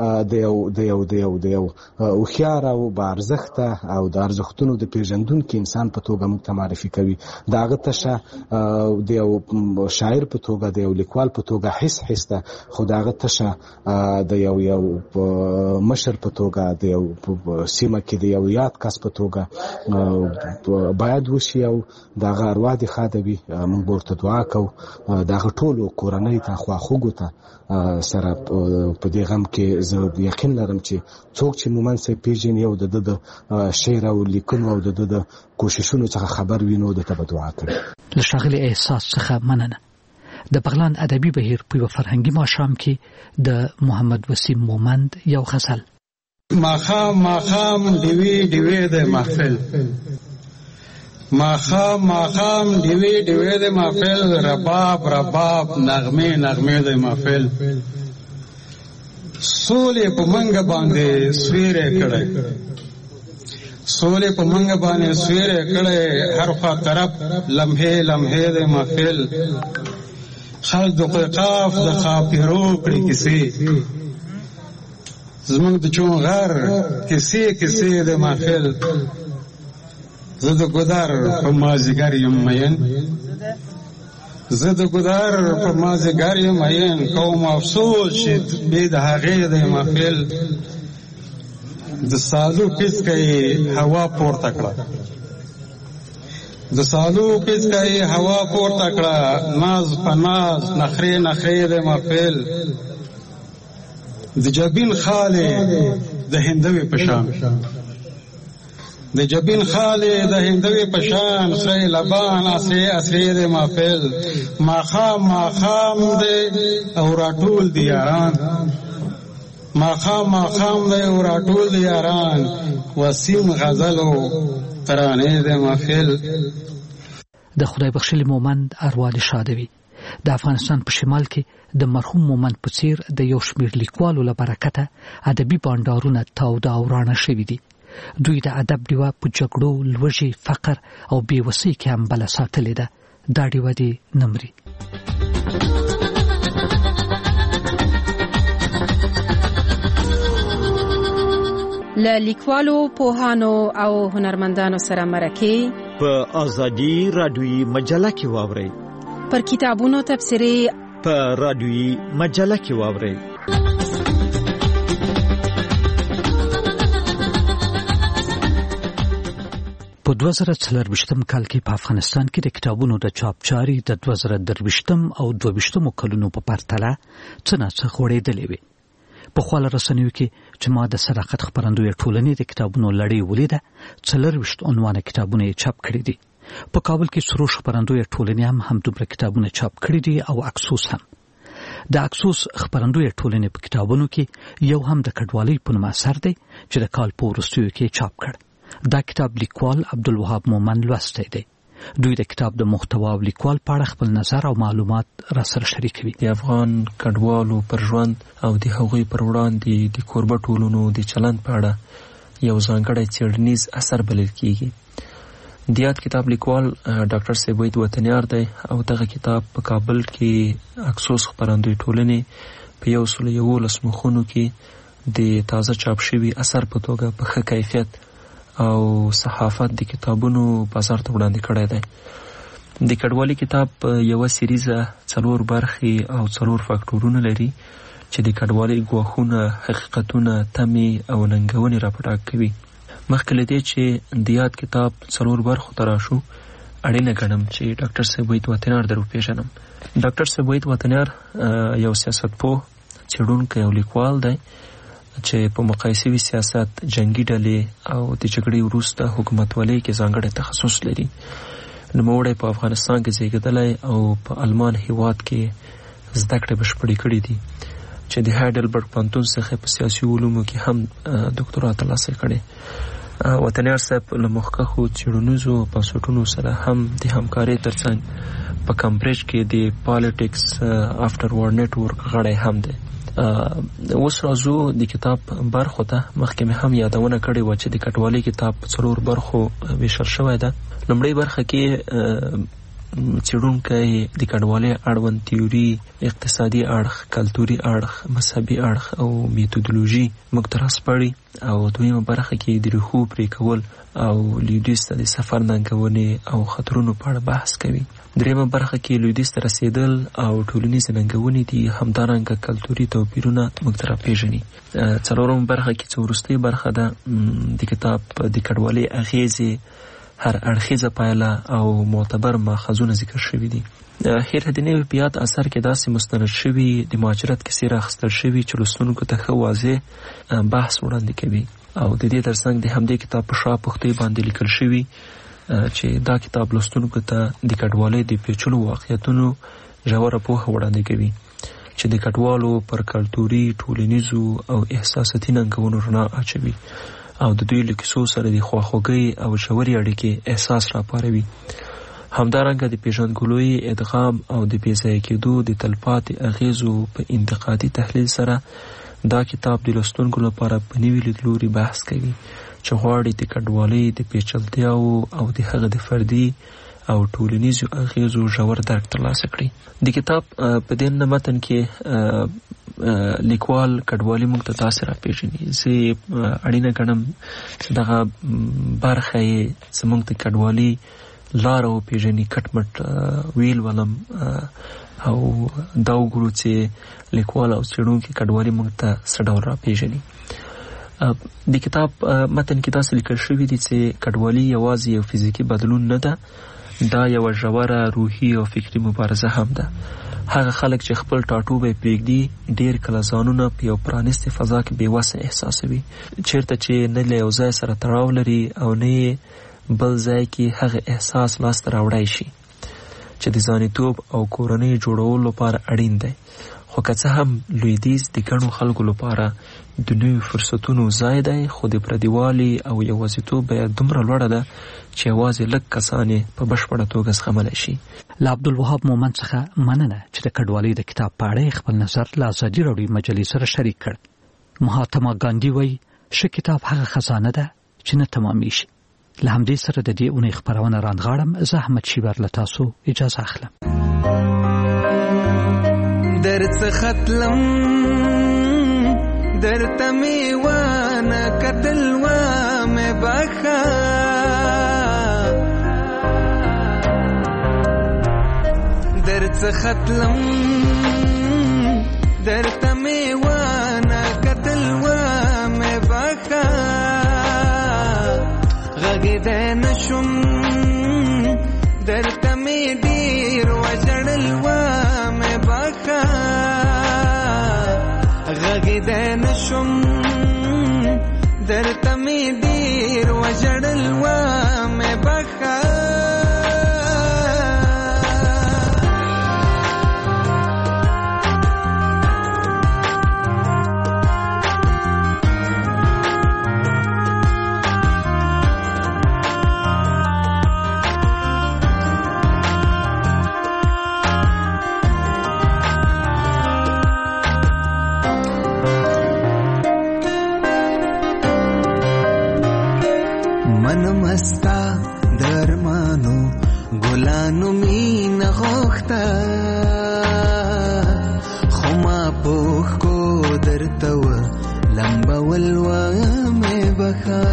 د یو هوښیار او باارزښته او د ارزښتونو د پیژندونکي انسان په توګه موږ ته معرفي کوي د هغه تشه د یو شاعر په توګه د یو لیکوال په توګه حس ده خو د هغه تشه د یو مشر په توګه د یو سیمه کې د یو یاد کس په توګه باید وشي او د هغه اروا دې ښاده وي موږ به ورته دعا کوو د هغه ټولو کورنۍ ته خواخوږو ته سره په دې غم کې زه یقین لرم چې څوک چې مومن صاحب پیژني او د شعر او لیکنو او د کوششونو څخه خبر وي نو د ته به دعا کوي. له ښاغلي احساس څخه مننه. د بغلان ادبي بهیر په یو فرهنګي ماښام کې د محمد وسیم مومند یو غزل ماښام ډیوې د محفل ماښام ډیوې د محفل رباب نغمې د محفل سولې په منګ باندې سویرې کړې هر خوا طرف لمحې د محفل خلق د قاف د خاپیرو کړي کیسې زمونږ د چون غر کیسې د محفل زه د ګودر په مازیګر یم مین کوم افسوس چې بې د هغې د محفل د سالو پیڅکه هوا پورته کړه ناز په ناز نخرې د محفل د جبین خاله د هندوی په شان سره لبان اسره د محفل ماښام د او راټول دی یاران وسیم غزلو ترانه د محفل. د خدای بخښلي مومند اروا دې شاده وي. د افغانستان په شمال کې د مرحوم مومند په څیر د یو شمېر لیکوالو له برکته ادبي بانډارونه تاوده او رانه شوي دي. دوی د ادب ډیوه په جګړو، لوږې، فقر او بېوسۍ کې هم بله ساتلې ده. دا ډیوه دې نه مري. له لیکوالو، پوهانو او هنرمندانو سره مرکې په ازادي رادیویي مجله کې واورئ. پر کتابونو تبصرې په رادیویي مجله کې واورئ. په 2024 کال کې په افغانستان کې د کتابونو د چاپچاري د 2023 او 22 کلونو په پرتله څه ناڅه غوړېدلې وي. په خواله رسنیو کې چې ما د صداقت خپرندوی ټولنې د کتابونو لړۍ ولیده 24 عنوانه کتابونه یې چاپ کړي دي. په کابل کې سروش خپرندوی ټولنې هم دومره کتابونه چاپ کړي دي او اکسوس هم. د اکسوس خپرندوی ټولنې په کتابونو کې یو هم د کډوالۍ په نوم اثر دی چې د کال په وروستیو کې چاپ کړ. دا کتاب لیکوال عبدالوهاب مومند لوستی دی. دوی د کتاب د محتوا او لیکوال په اړه خپل نظر او معلومات را سره شریکوي. د افغان کډوالو پر ژوند او د هغوی پر وړاندې د کوربه ټولنو د چلند په اړه یو ځانګړی څېړنیز اثر بلل کیږي. د یاد کتاب لیکوال ډاکټر سیبوید وطنیار دی او دغه کتاب په کابل کې اکسوس خپرندوی ټولنې په 111 مخونو کې د تازه چاپ شوي اثر په توګه په ښه کیفیت او صحافت د کتابونو بازار ته وړاندې کړی دی. د کډوالي کتاب یوه سیریزه 4 برخې او 4 فاکټورونه لري چې د کډوالۍ ګواښونه، حقیقتونه، تمې او ننګونې راپټاک کوي. مخکې له دې چې د یاد کتاب 4 برخو ته راشو، اړینه ګڼم چې ډاکټر سیبوید وطنیار در وپېژنم. ډاکټر سبوید وطنیار یو سیاستپوه، څېړونکی او لیکوال دی چې په مقایسوي سیاست، جنگي ډلې او د جګړې وروسته حکومتولۍ کې ځانګړی تخصص لري. نوموړی په افغانستان کې زیږېدلی او په آلمان هیواد کې زده کړې بشپړې کړې دي چې د هایډلبرګ پوهنتون څخه په سیاسي علومو کې هم دکتورا ترلاسه کړې. وطنیار صاحب له مخکښو څېړنیزو بنسټونو سره هم د همکارۍ ترڅنګ په کمبریج کې د پالیټکس افټر وار نیټورک غړی هم دی. اوس راځو د کتاب برخو ته. مخکې مې هم یادونه کړې وه چې د کډوالۍ کتاب په 4 برخو ویشل شوی ده. لومړۍ برخه کې څېړونکی د کډوالۍ اړوند تیوري، اقتصادي اړخ، کلتوري اړخ، مذهبي اړخ او میتودولوژي موږ ته راسپړي، او دویمه برخه کې د ریښو پرې کول او لویدیځ ته د سفر ننګونې او خطرونو په اړه بحث کوي. دریمه برخه کې لویدیځ ته رسیدل او ټولنیز ننګونې دي، همدارنګه کلتوري توپیرونه موږ ته راپېژني. څلورمه برخه کې چې وروستۍ برخه ده د کتاب د کډوالۍ اغیزې، هر اړخیزه پایله او معتبر ماخذونه ذکر شوي دي. هیر هدینه په یاد اثر کې داسې مستند شوي د مهاجرت کیسې راخیستل شوي چې لوستونکو ته ښه واضح بحث وړاندې کوي، او د دې ترڅنګ د همدې کتاب په شا پښتو باندې لیکل شوي چې دا کتاب لوستونکو ته د کډوالۍ د پیچلو واقعیتونو ژوره پوهه وړاندې کوي چې د کډوالو پر کلتوري، ټولنیزو او احساساتي ننګونو رڼا اچوي، او د دوی له کیسو سره د خواخوږۍ او ژورې اړیکې احساس راپاروي. همدارنګه د پیژندګلوۍ، ادغام او د بېځایه کېدو د تلپاتې اغیزو په انتقادي تحلیل سره دا کتاب د لوستونکو لپاره په نوي لیدلوري بحث کوي چې غواړي د کډوالۍ د پیچلتیاو او د هغه د فردي او ټولنیزو اغیزو ژور درک ترلاسه کړي. د کتاب په دې متن کې لیکوال کډوالي موږ ته داسې راپېژني. زه اړینه ګڼم چې دغه برخه یې زموږ د کډوالي لاره وپېژني، کټ مټ ویل ولم، او دا وګورو چې لیکوال او څېړونکي کډوالي موږ ته څه ډول راپېژني. د کتاب متن کې داسې لیکل شوي دي چې کډوالي یوازې یو فزیکي بدلون نه ده، دا یوه ژوره روحي او فکري مبارزه هم ده. هغه خلک چې خپل ټاټوبی پرېږدي ډېر کله ځانونه په یو پرانستې فضا کې بېوسه احساسوي، چېرته چې نه له یو ځای سره تړاو لري او نه یې بل ځای کې هغه احساس لاسته راوړی شي چې د ځانیتوب او کورنۍ جوړولو لپاره اړین دی. خو که څه هم لویدیځ د ګڼو خلکو لپاره د نویو فرصتونو ځای دی، خو د پردیوالي او یوازیتوب بیه دومره لوړه ده چې یوازې لږ کسان یې په بشپړه توګه زغملی شي. له عبدالوهاب مومند څخه مننه چې د کډوالۍ د کتاب په اړه خپل نظر له ازادي راډیو مجلې سره شریک کړ. مهاتما ګاندي وایي ښه کتاب هغه خزانه ده چې نه تمامیږي. له همدې سره د دې اونۍ خپرونه راندغاړم. زه احمد شیبر له تاسو اجازه اخلم. درڅخه تلم درته مې وانه کتل وامې بخه درڅخه تلم درته مې وانه کتل وامې بخه غږېدی نشم درته مې ډېر وژړل وامې بخه غږېدی نشم درته مې ډېر وژړل وامې بخه مستا درمانو ګلانو مینه غوښته خو ما پوښ کو درته و لمبول وامې بخه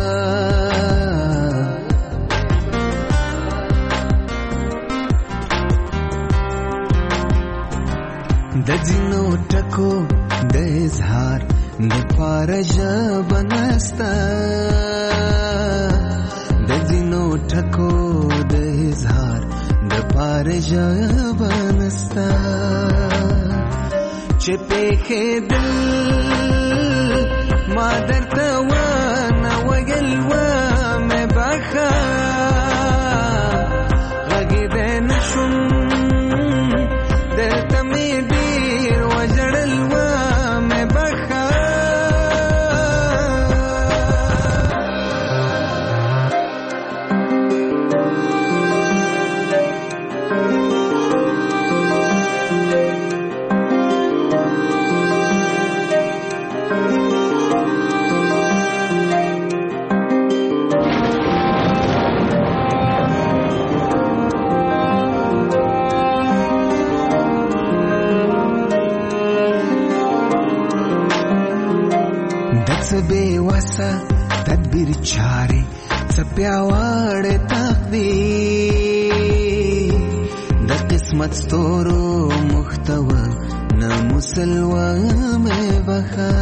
د ځینو ټکو د اظهار د پاره ژبه نسته د ځینو ټکو د اظهار د پاره هر جبنستا چې پېخې دل ما درته ونه ویل ومې بخه غږېدی نشم دلته مې ډېر وژړل ومې بخه بے وسه تدبیر چارې څه پیاوړې تقدیر د قسمت ستورو محتوه نه مسلوه مې بخه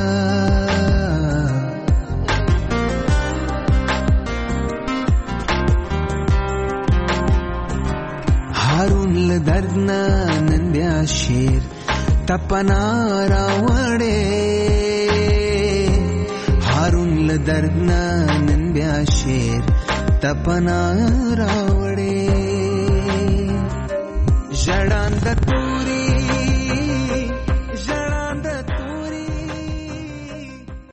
هارون له درد نه نن بیا شیر تپنا راوړې هارون له درد نه نن بیا شیر تپنا راوړې ژړانده